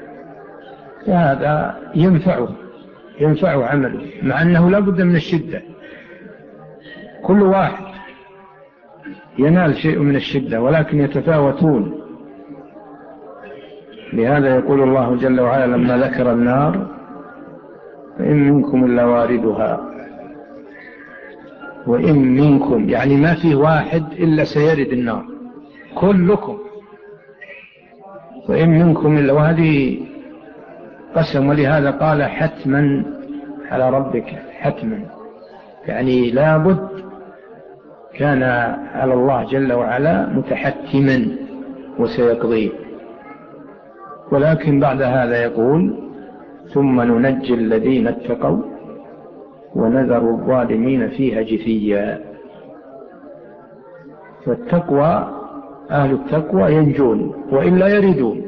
فهذا ينفعه عمله، مع أنه لا بد من الشدة. كل واحد ينال شيء من الشدة ولكن يتفاوتون. لهذا يقول الله جل وعلا لما ذكر النار: وإن منكم إلا واردها. وإن منكم يعني ما فيه واحد إلا سيرد النار، كلكم. وإن منكم إلا، وهذه قسم، ولهذا قال حتما على ربك، حتما يعني لابد، كان على الله جل وعلا متحتما وسيقضيه. ولكن بعد هذا يقول: ثم ننجي الذين اتقوا ونذر الظالمين فيها جثيا. فالتقوى، أهل التقوى ينجون وإلا يردون.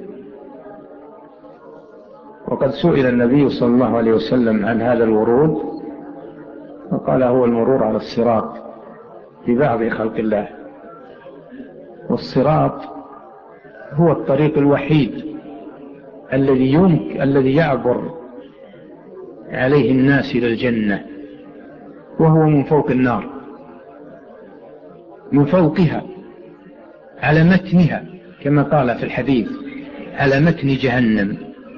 وقد سئل النبي صلى الله عليه وسلم عن هذا الورود فقال: هو المرور على الصراط لبعض خلق الله. والصراط هو الطريق الوحيد الذي يعبر عليه الناس إلى الجنة، وهو من فوق النار، من فوقها على متنها، كما قال في الحديث: على متن جهنم.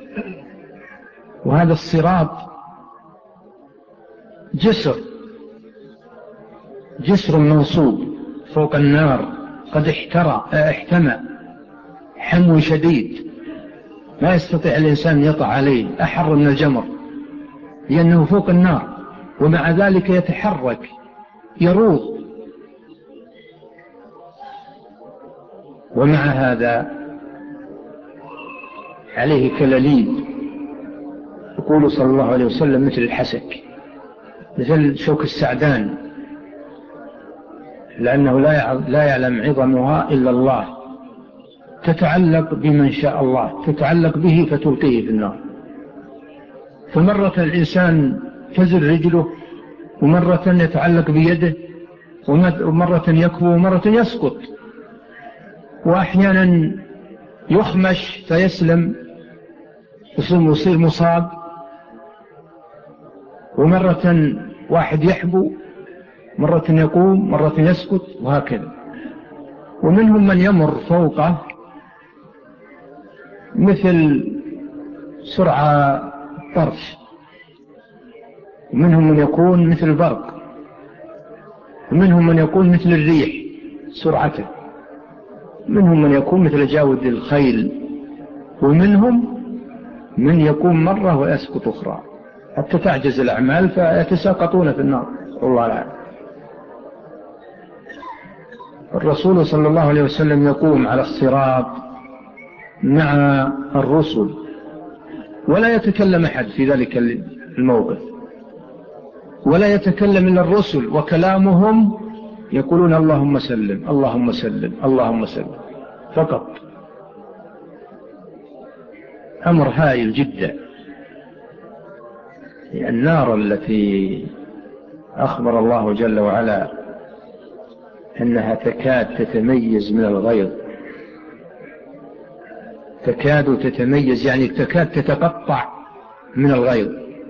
وهذا الصراط جسر منصوب فوق النار، قد احتمى، حمو شديد لا يستطيع الإنسان يطع عليه، أحر من الجمر، لأنه فوق النار، ومع ذلك يتحرك يروض. ومع هذا عليه كلاليب، يقول صلى الله عليه وسلم مثل الحسك، مثل شوك السعدان، لأنه لا يعلم عظمها إلا الله، تتعلق بمن شاء الله، تتعلق به فتلقيه في النار. فمرة الإنسان تزر رجله، ومرة يتعلق بيده، ومرة يكبو، ومرة يسقط، وأحيانا يخمش فيسلم ويصير مصاب، ومرة واحد يحبو، مرة يقوم، مرة يسقط، وهكذا. ومنهم من يمر فوقه مثل سرعة طرش، ومنهم من يكون مثل البرق، ومنهم من يكون مثل الريح سرعته، منهم من يكون مثل جاود الخيل، ومنهم من يكون مرة ويسقط أخرى، حتى تعجز الأعمال فيتساقطون في النار، والله العالم. الرسول صلى الله عليه وسلم يقوم على الصراط مع الرسل، ولا يتكلم أحد في ذلك الموقف، ولا يتكلم إلا الرسل، وكلامهم يقولون اللهم سلم اللهم سلم اللهم سلم فقط. أمر هائل جدا. النار التي أخبر الله جل وعلا أنها تكاد تتميز من الغيظ، تكاد تتميز يعني تكاد تتقطع من الغيظ،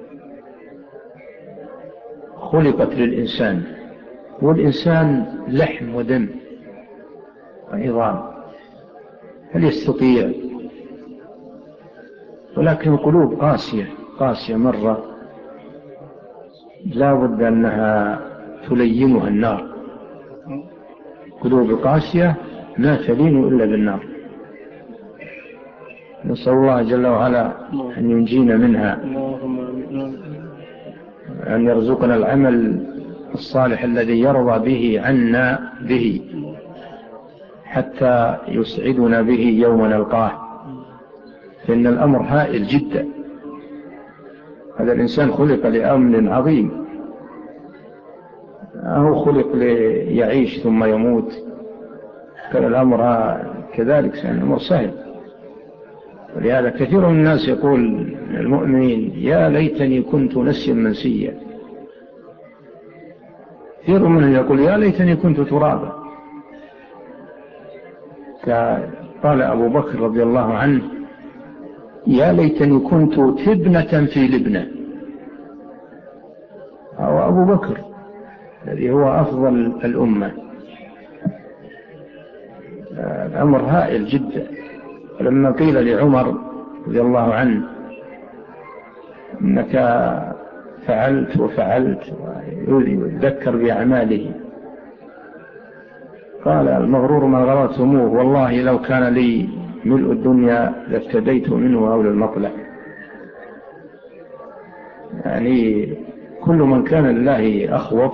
خلقت للإنسان، والإنسان لحم ودم وعظام، هل يستطيع؟ ولكن القلوب قاسية مرة، لا بد أنها تلينها النار. قلوب قاسية لا تلين إلا بالنار. نسأل الله جل وعلا أن ينجينا منها، أن يرزقنا العمل الصالح الذي يرضى به عنا به، حتى يسعدنا به يوم نلقاه، فإن الأمر هائل جدا. هذا الإنسان خلق لأمر عظيم، هو خلق ليعيش ثم يموت، كان الأمر كذلك، كان الأمر سهل. ولهذا كثير من الناس يقول المؤمنين يا ليتني كنت نسيا منسيا، كثير منهم يقول يا ليتني كنت ترابا. قال أبو بكر رضي الله عنه يا ليتني كنت تبنة في لبنة، أو أبو بكر الذي هو أفضل الأمة. الأمر هائل جدا. لما قيل لعمر رضي الله عنه إنك فعلت وفعلت ويذكر بأعماله، قال المغرور من غررتموه، والله لو كان لي ملء الدنيا لافتديت منه هول المطلع. يعني كل من كان لله أخوف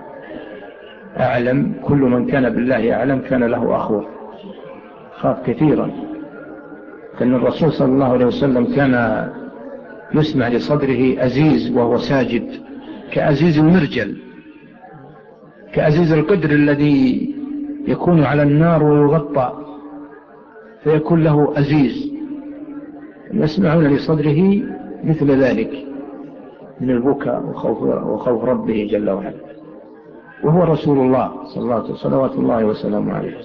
أعلم، كل من كان بالله أعلم كان له أخوف، خاف كثيرا. كان الرسول صلى الله عليه وسلم كان يسمع لصدره أزيز وهو ساجد، كأزيز المرجل، كأزيز القدر الذي يكون على النار ويغطى فيكون له أزيز، يسمعون لصدره مثل ذلك من البكاء وخوف ربه جل وعلا، وهو رسول الله صلى الله عليه وسلم صلوات الله وسلامه عليه.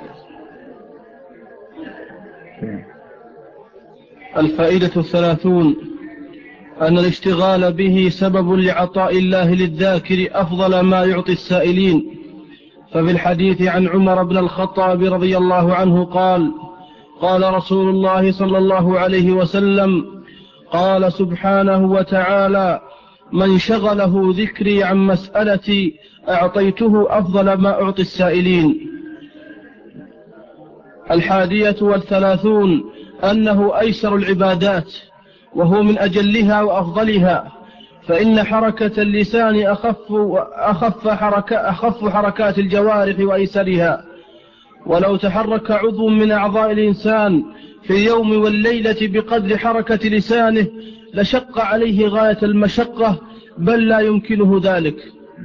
الفائدة 30 أن الاشتغال به سبب لعطاء الله للذاكر أفضل ما يعطي السائلين. ففي الحديث عن عمر بن الخطاب رضي الله عنه قال رسول الله صلى الله عليه وسلم قال سبحانه وتعالى من شغله ذكري عن مسألتي أعطيته أفضل ما أعطي السائلين. والثلاثون أنه أيسر العبادات وهو من أجلها وأفضلها، فإن حركة اللسان أخف حركات الجوارح وأيسرها. ولو تحرك عضو من أعضاء الإنسان في اليوم والليلة بقدر حركة لسانه لشق عليه غاية المشقة، بل لا يمكنه ذلك.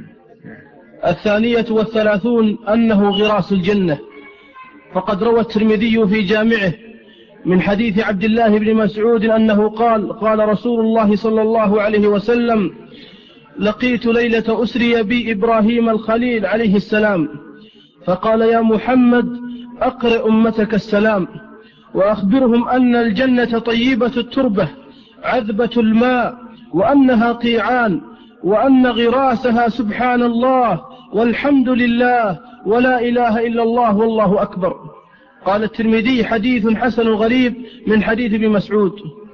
32 أنه غراس الجنة، فقد روى الترمذي في جامعه من حديث عبد الله بن مسعود أنه قال رسول الله صلى الله عليه وسلم: لقيت ليلة أسري بي إبراهيم الخليل عليه السلام، فقال: يا محمد أقرئ أمتك السلام، وأخبرهم أن الجنة طيبة التربة عذبة الماء، وأنها قيعان، وأن غراسها سبحان الله والحمد لله ولا إله إلا الله والله أكبر. قال الترمذي: حديث حسن غريب من حديث ابن مسعود.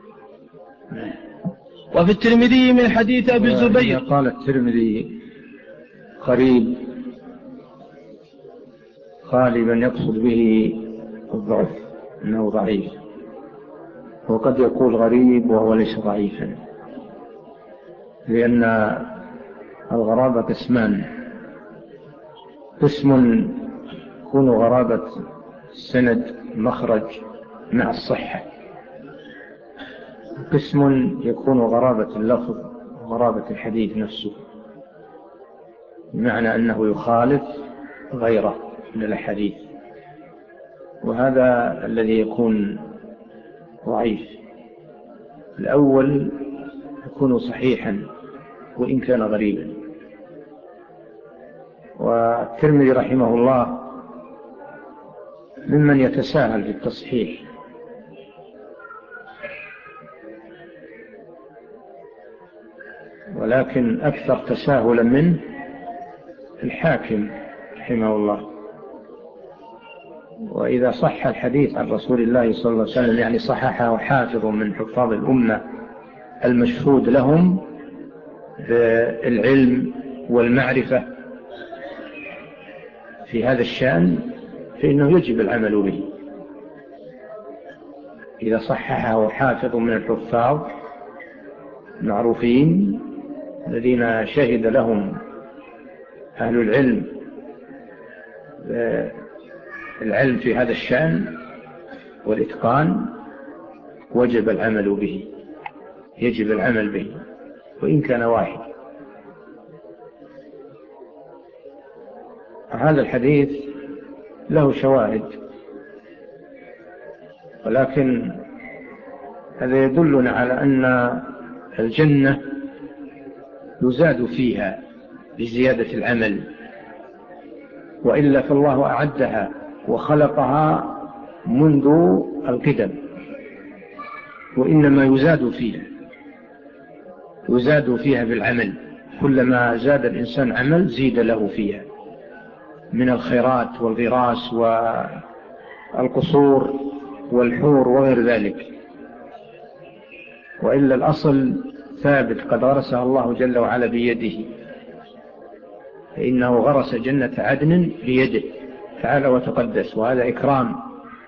وفي الترمذي من حديث أبي الزبير. قال الترمذي قريب غالبا يقصد به الضعف، أنه ضعيف، وقد يقول غريب وهو ليس ضعيفا، لأن الغرابة قسمان: قسم يكون غرابة السند مخرج مع الصحة، قسم يكون غرابة اللفظ وغرابة الحديث نفسه، بمعنى أنه يخالف غيره من الحديث، وهذا الذي يكون ضعيف. الأول يكون صحيحا وإن كان غريبا. والترمذي رحمه الله ممن يتساهل في التصحيح، ولكن أكثر تساهلا منه الحاكم رحمه الله. وإذا صح الحديث عن رسول الله صلى الله عليه وسلم، يعني صححه حافظ من حفاظ الأمة المشهود لهم بالعلم والمعرفة في هذا الشأن، فإنه يجب العمل به. إذا صححه حافظ من الحفاظ معروفين الذين شهد لهم أهل العلم في هذا الشأن والإتقان، وجب العمل به، يجب العمل به وإن كان واحد. هذا الحديث له شواهد، ولكن هذا يدلنا على أن الجنة يزاد فيها بزيادة العمل، وإلا فالله أعدها وخلقها منذ القدم، وإنما يزاد فيها بالعمل. كلما زاد الإنسان عمل زيد له فيها من الخيرات والغراس والقصور والحور وغير ذلك، وإلا الأصل ثابت قد غرسها الله جل وعلا بيده، فإنه غرس جنة عدن بيده تعالى وتقدس، وهذا إكرام،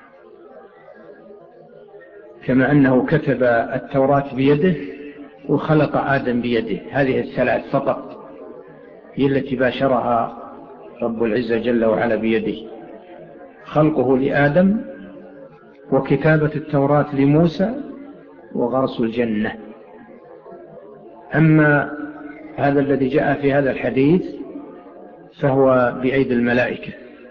كما أنه كتب التوراة بيده وخلق آدم بيده. هذه الثلاث فقط هي التي باشرها رب العزة جل وعلا بيده: خلقه لآدم، وكتابة التوراة لموسى، وغرس الجنة. أما هذا الذي جاء في هذا الحديث فهو بأيدي الملائكة،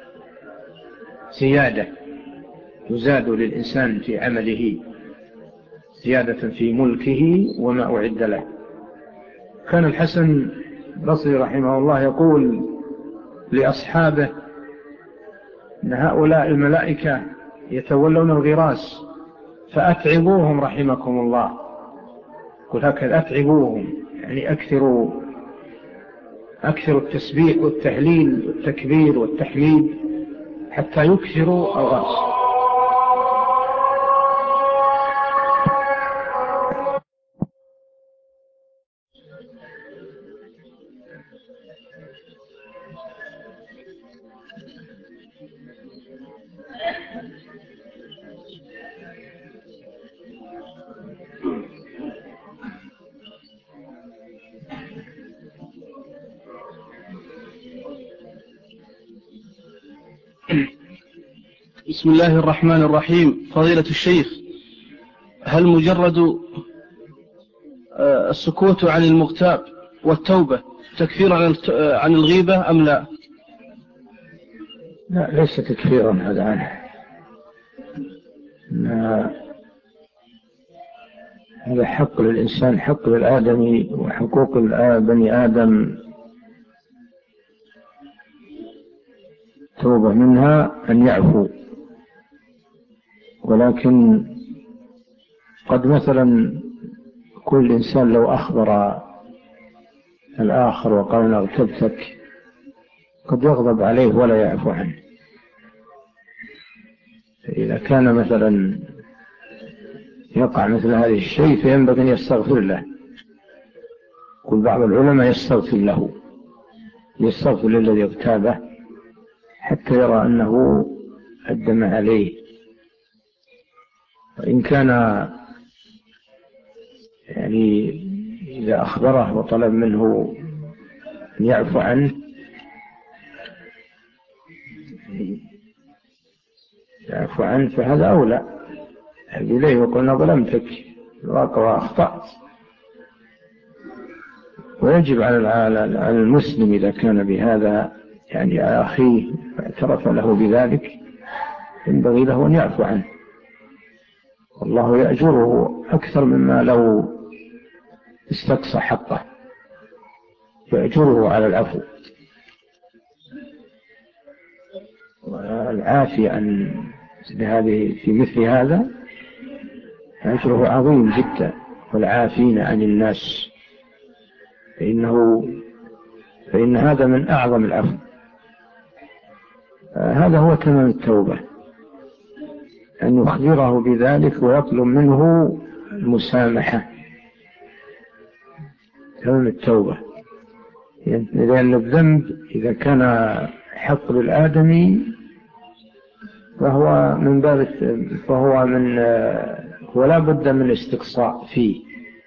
زيادة يزاد للإنسان في عمله، زيادة في ملكه وما أعد له. كان الحسن البصري رحمه الله يقول لأصحابه إن هؤلاء الملائكة يتولون الغراس فأتعبوهم رحمكم الله. قل هكذا: أتعبوهم، يعني أكثروا التسبيح والتهليل والتكبير والتحميد حتى يكثروا الغرس. بسم الله الرحمن الرحيم. فضيلة الشيخ، هل مجرد السكوت عن المغتاب والتوبة تكفير عن الغيبة أم لا؟ لا، ليس تكفيرا هذا عنه. هذا حق للإنسان، حق للآدمي، وحقوق بني آدم توبة منها أن يعفو. ولكن قد مثلا كل إنسان لو أخبر الآخر وقال أنا اغتبتك قد يغضب عليه ولا يعفو عنه. إذا كان مثلا يقع مثل هذه الشيء فينبغي أن يستغفر له. كل بعض العلماء يستغفر له، يستغفر للذي اغتابه حتى يرى أنه أدم عليه. وإن كان يعني إذا أخبره وطلب منه أن يعفو عنه فهذا أولى. إليه وقلنا ظلمتك وأخطأت. ويجب على المسلم إذا كان بهذا يعني أخيه اعترف له بذلك ينبغي له أن يعفو عنه، والله يأجره أكثر مما لو استقصى حقه، يأجره على العفو. والعافية عن في مثل هذا أجره عظيم جدا. والعافين عن الناس فإن هذا من أعظم العفو. هذا هو تمام التوبة، أن يخبره بذلك ويطلب منه المسامحة. تمام التوبة، لأن الذنب إذا كان حق للآدمي ولا بد من الاستقصاء فيه،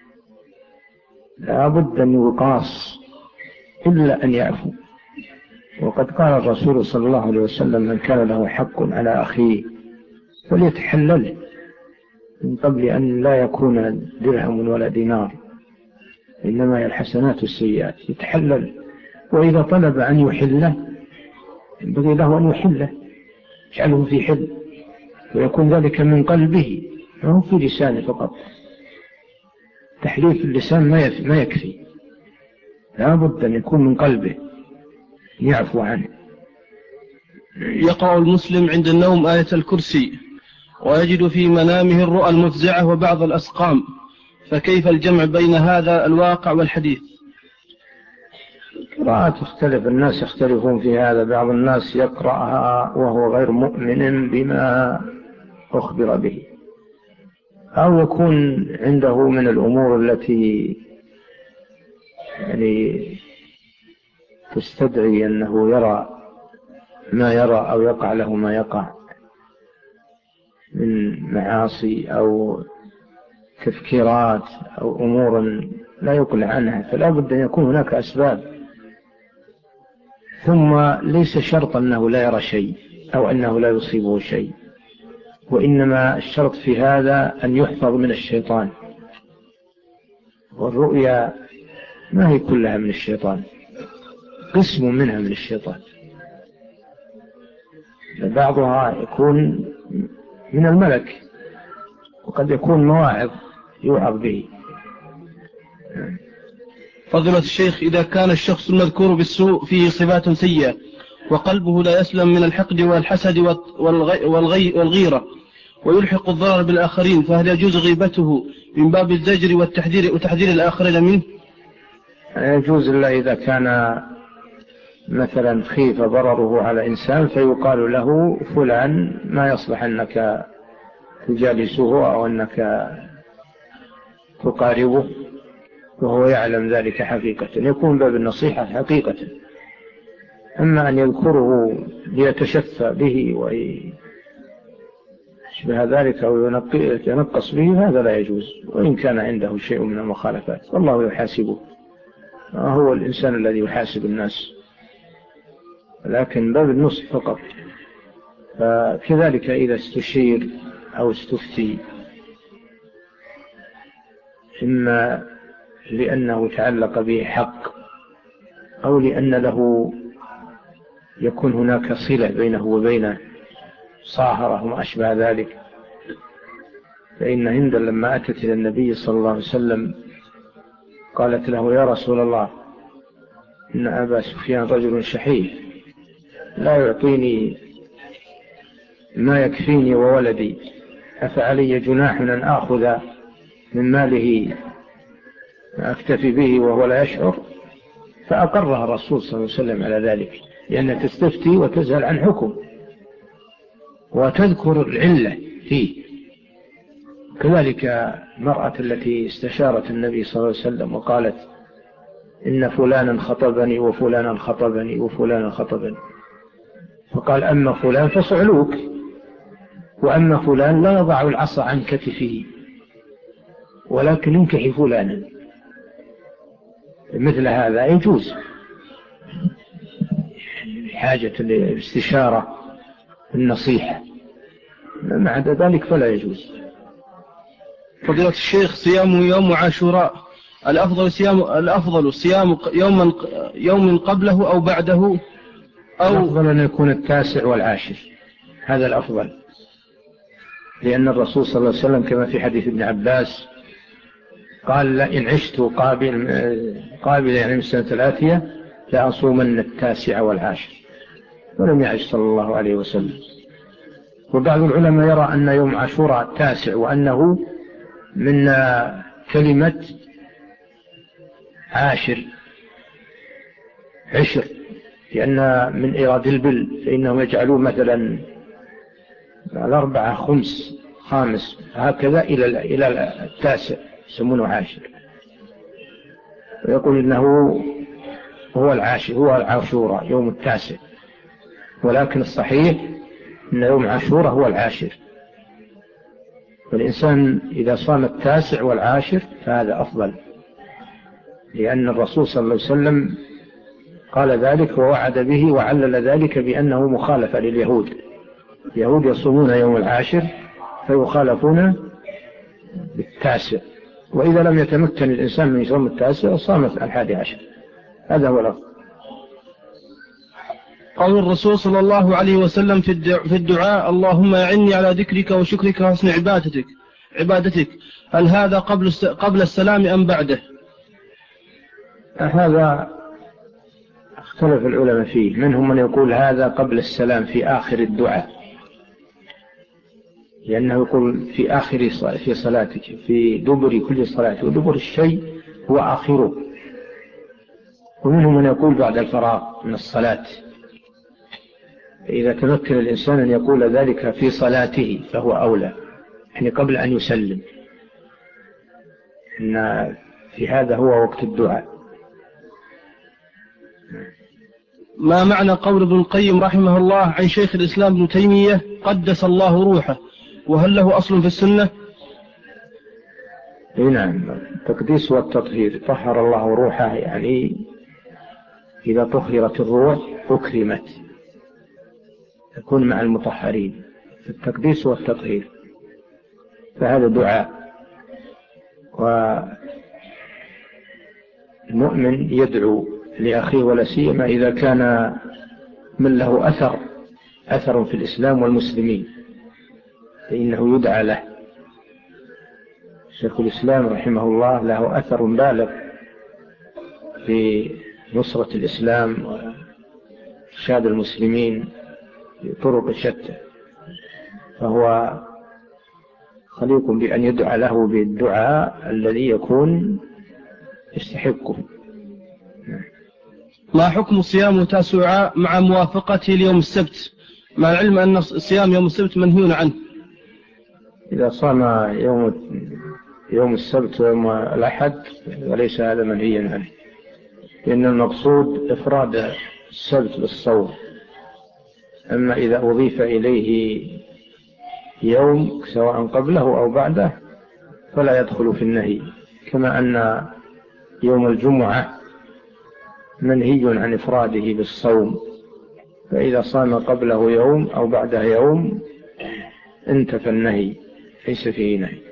لا بد أن يقاص إلا أن يعفو. وقد قال الرسول صلى الله عليه وسلم من كان له حق على أخيه فليتحلله من قبل أن لا يكون درهم ولا دينار، إنما هي الحسنات والسيئات. يتحلل. وإذا طلب أن يحله ينبغي له أن يحله، يجعله في حل، ويكون ذلك من قلبه ما هو في لسانه فقط. تحليف اللسان ما يكفي، لا بد أن يكون من قلبه يعفو عنه. يقرأ المسلم عند النوم آية الكرسي ويجد في منامه الرؤى المفزعة وبعض الأسقام، فكيف الجمع بين هذا الواقع والحديث؟ قراءة تختلف، الناس يختلفون في هذا. بعض الناس يقرأها وهو غير مؤمن بما أخبر به، أو يكون عنده من الأمور التي يعني تستدعي أنه يرى ما يرى أو يقع له ما يقع من معاصي أو تفكيرات أو أمور لا يقلع عنها، فلا بد أن يكون هناك أسباب. ثم ليس شرط أنه لا يرى شيء أو أنه لا يصيبه شيء، وإنما الشرط في هذا أن يحفظ من الشيطان. والرؤيا ما هي كلها من الشيطان، قسم منها من الشيطان. بعضها يكون من الملك، وقد يكون مواعظ يوعظ به. فضيلة الشيخ، إذا كان الشخص المذكور بالسوء فيه صفات سيئة وقلبه لا يسلم من الحقد والحسد والغيرة ويلحق الضرر بالآخرين، فهل يجوز غيبته من باب الزجر وتحذير الآخرين منه؟ يجوز إلا إذا كان مثلا خيف ضرره على إنسان فيقال له فلان ما يصلح أنك تجالسه أو أنك تقاربه، وهو يعلم ذلك حقيقة، يكون باب النصيحة حقيقة. أما أن يذكره ليتشفى به ويشبه ذلك أو ينقص به هذا لا يجوز، وإن كان عنده شيء من المخالفات والله يحاسبه، هو الإنسان الذي يحاسب الناس، لكن باب النصح فقط. فكذلك إذا استشير أو استفتي إما لأنه تعلق به حق أو لأن له يكون هناك صلة بينه وبين صاهرة وما أشبه ذلك، فإن هند لما أتت إلى النبي صلى الله عليه وسلم قالت له: يا رسول الله، إن أبا سفيان رجل شحيح لا يعطيني ما يكفيني وولدي، أفعلي جناح أن آخذ من ماله ما أكتفي به وهو لا يشعر؟ فأقرها الرسول صلى الله عليه وسلم على ذلك، لأنها تستفتي وتسأل عن حكم وتذكر العلة فيه. كذلك المرأة التي استشارت النبي صلى الله عليه وسلم وقالت: إن فلانا خطبني وفلانا خطبني وفلانا خطبني، فقال: أما فلان فصعلوك، وأما فلان لا يضع العصا عن كتفه، ولكن انكحي فلانا. مثل هذا يجوز حاجة الاستشارة النصيحة، ما عدا ذلك فلا يجوز. فضيلة الشيخ، صيام يوم عاشوراء الأفضل صيام يوم قبله أو بعده؟ الأفضل أن يكون 9 والعاشر، هذا الأفضل، لأن الرسول صلى الله عليه وسلم كما في حديث ابن عباس قال: إن عشت قابل يعني من السنة الآتية لأصومن 9 والعاشر، ولم يعش صلى الله عليه وسلم. وبعض العلماء يرى أن يوم عاشوراء 9 وأنه من كلمة عشر، لأن من إيراد البل، فإنهم يجعلون مثلا 4 خامس هكذا إلى 9 يسمونه عاشر، ويقول إنه هو العاشر، هو عاشوراء يوم 9، ولكن الصحيح أن يوم عاشوراء هو العاشر. والإنسان إذا صام 9 والعاشر فهذا أفضل، لأن الرسول صلى الله عليه وسلم قال ذلك ووعد به وعلل ذلك بأنه مخالفة لليهود. اليهود يصومون يوم العاشر فيخالفون 9، وإذا لم يتمكن الإنسان من يصوم 9 صام 11، هذا هو الأفضل. قول الرسول صلى الله عليه وسلم في الدعاء: اللهم أعني على ذكرك وشكرك وحسن عبادتك، هل هذا قبل السلام أم بعده؟ هذا اختلف العلماء فيه، منهم من يقول هذا قبل السلام في آخر الدعاء، لأنه يقول في آخر في صلاتك، في دبر كل صلاة، ودبر الشيء هو آخره. ومنهم من يقول بعد الفراغ من الصلاة، إذا تمكن الإنسان أن يقول ذلك في صلاته فهو أولى، يعني قبل أن يسلم، إن في هذا هو وقت الدعاء. ما معنى قول ابن القيم رحمه الله عن شيخ الإسلام ابن تيمية قدس الله روحه، وهل له أصل في السنة؟ نعم، التقديس والتطهير، طهر الله روحه، يعني إذا طهرت الروح أكرمت، تكون مع المطهرين، التقديس والتطهير، فهذا دعاء. والمؤمن يدعو لأخيه، ولا سيما إذا كان من له أثر في الإسلام والمسلمين، فإنه يدعى له. شيخ الإسلام رحمه الله له أثر بالغ في نصرة الإسلام وإرشاد المسلمين بطرق شتى، فهو خليق بأن يدعى له بالدعاء الذي يكون يستحقه. ما حكم صيام تاسوعاء مع موافقته ليوم السبت، مع العلم أن صيام يوم السبت منهي عنه؟ إذا صام يوم السبت ويوم الأحد وليس هذا منهيا عنه، لأن المقصود إفراد السبت بالصوم. أما إذا أضيف إليه يوم سواء قبله أو بعده فلا يدخل في النهي، كما أن يوم الجمعة منهي عن إفراده بالصوم، فإذا صام قبله يوم أو بعده يوم انتفى النهي، ليس فيه نهي.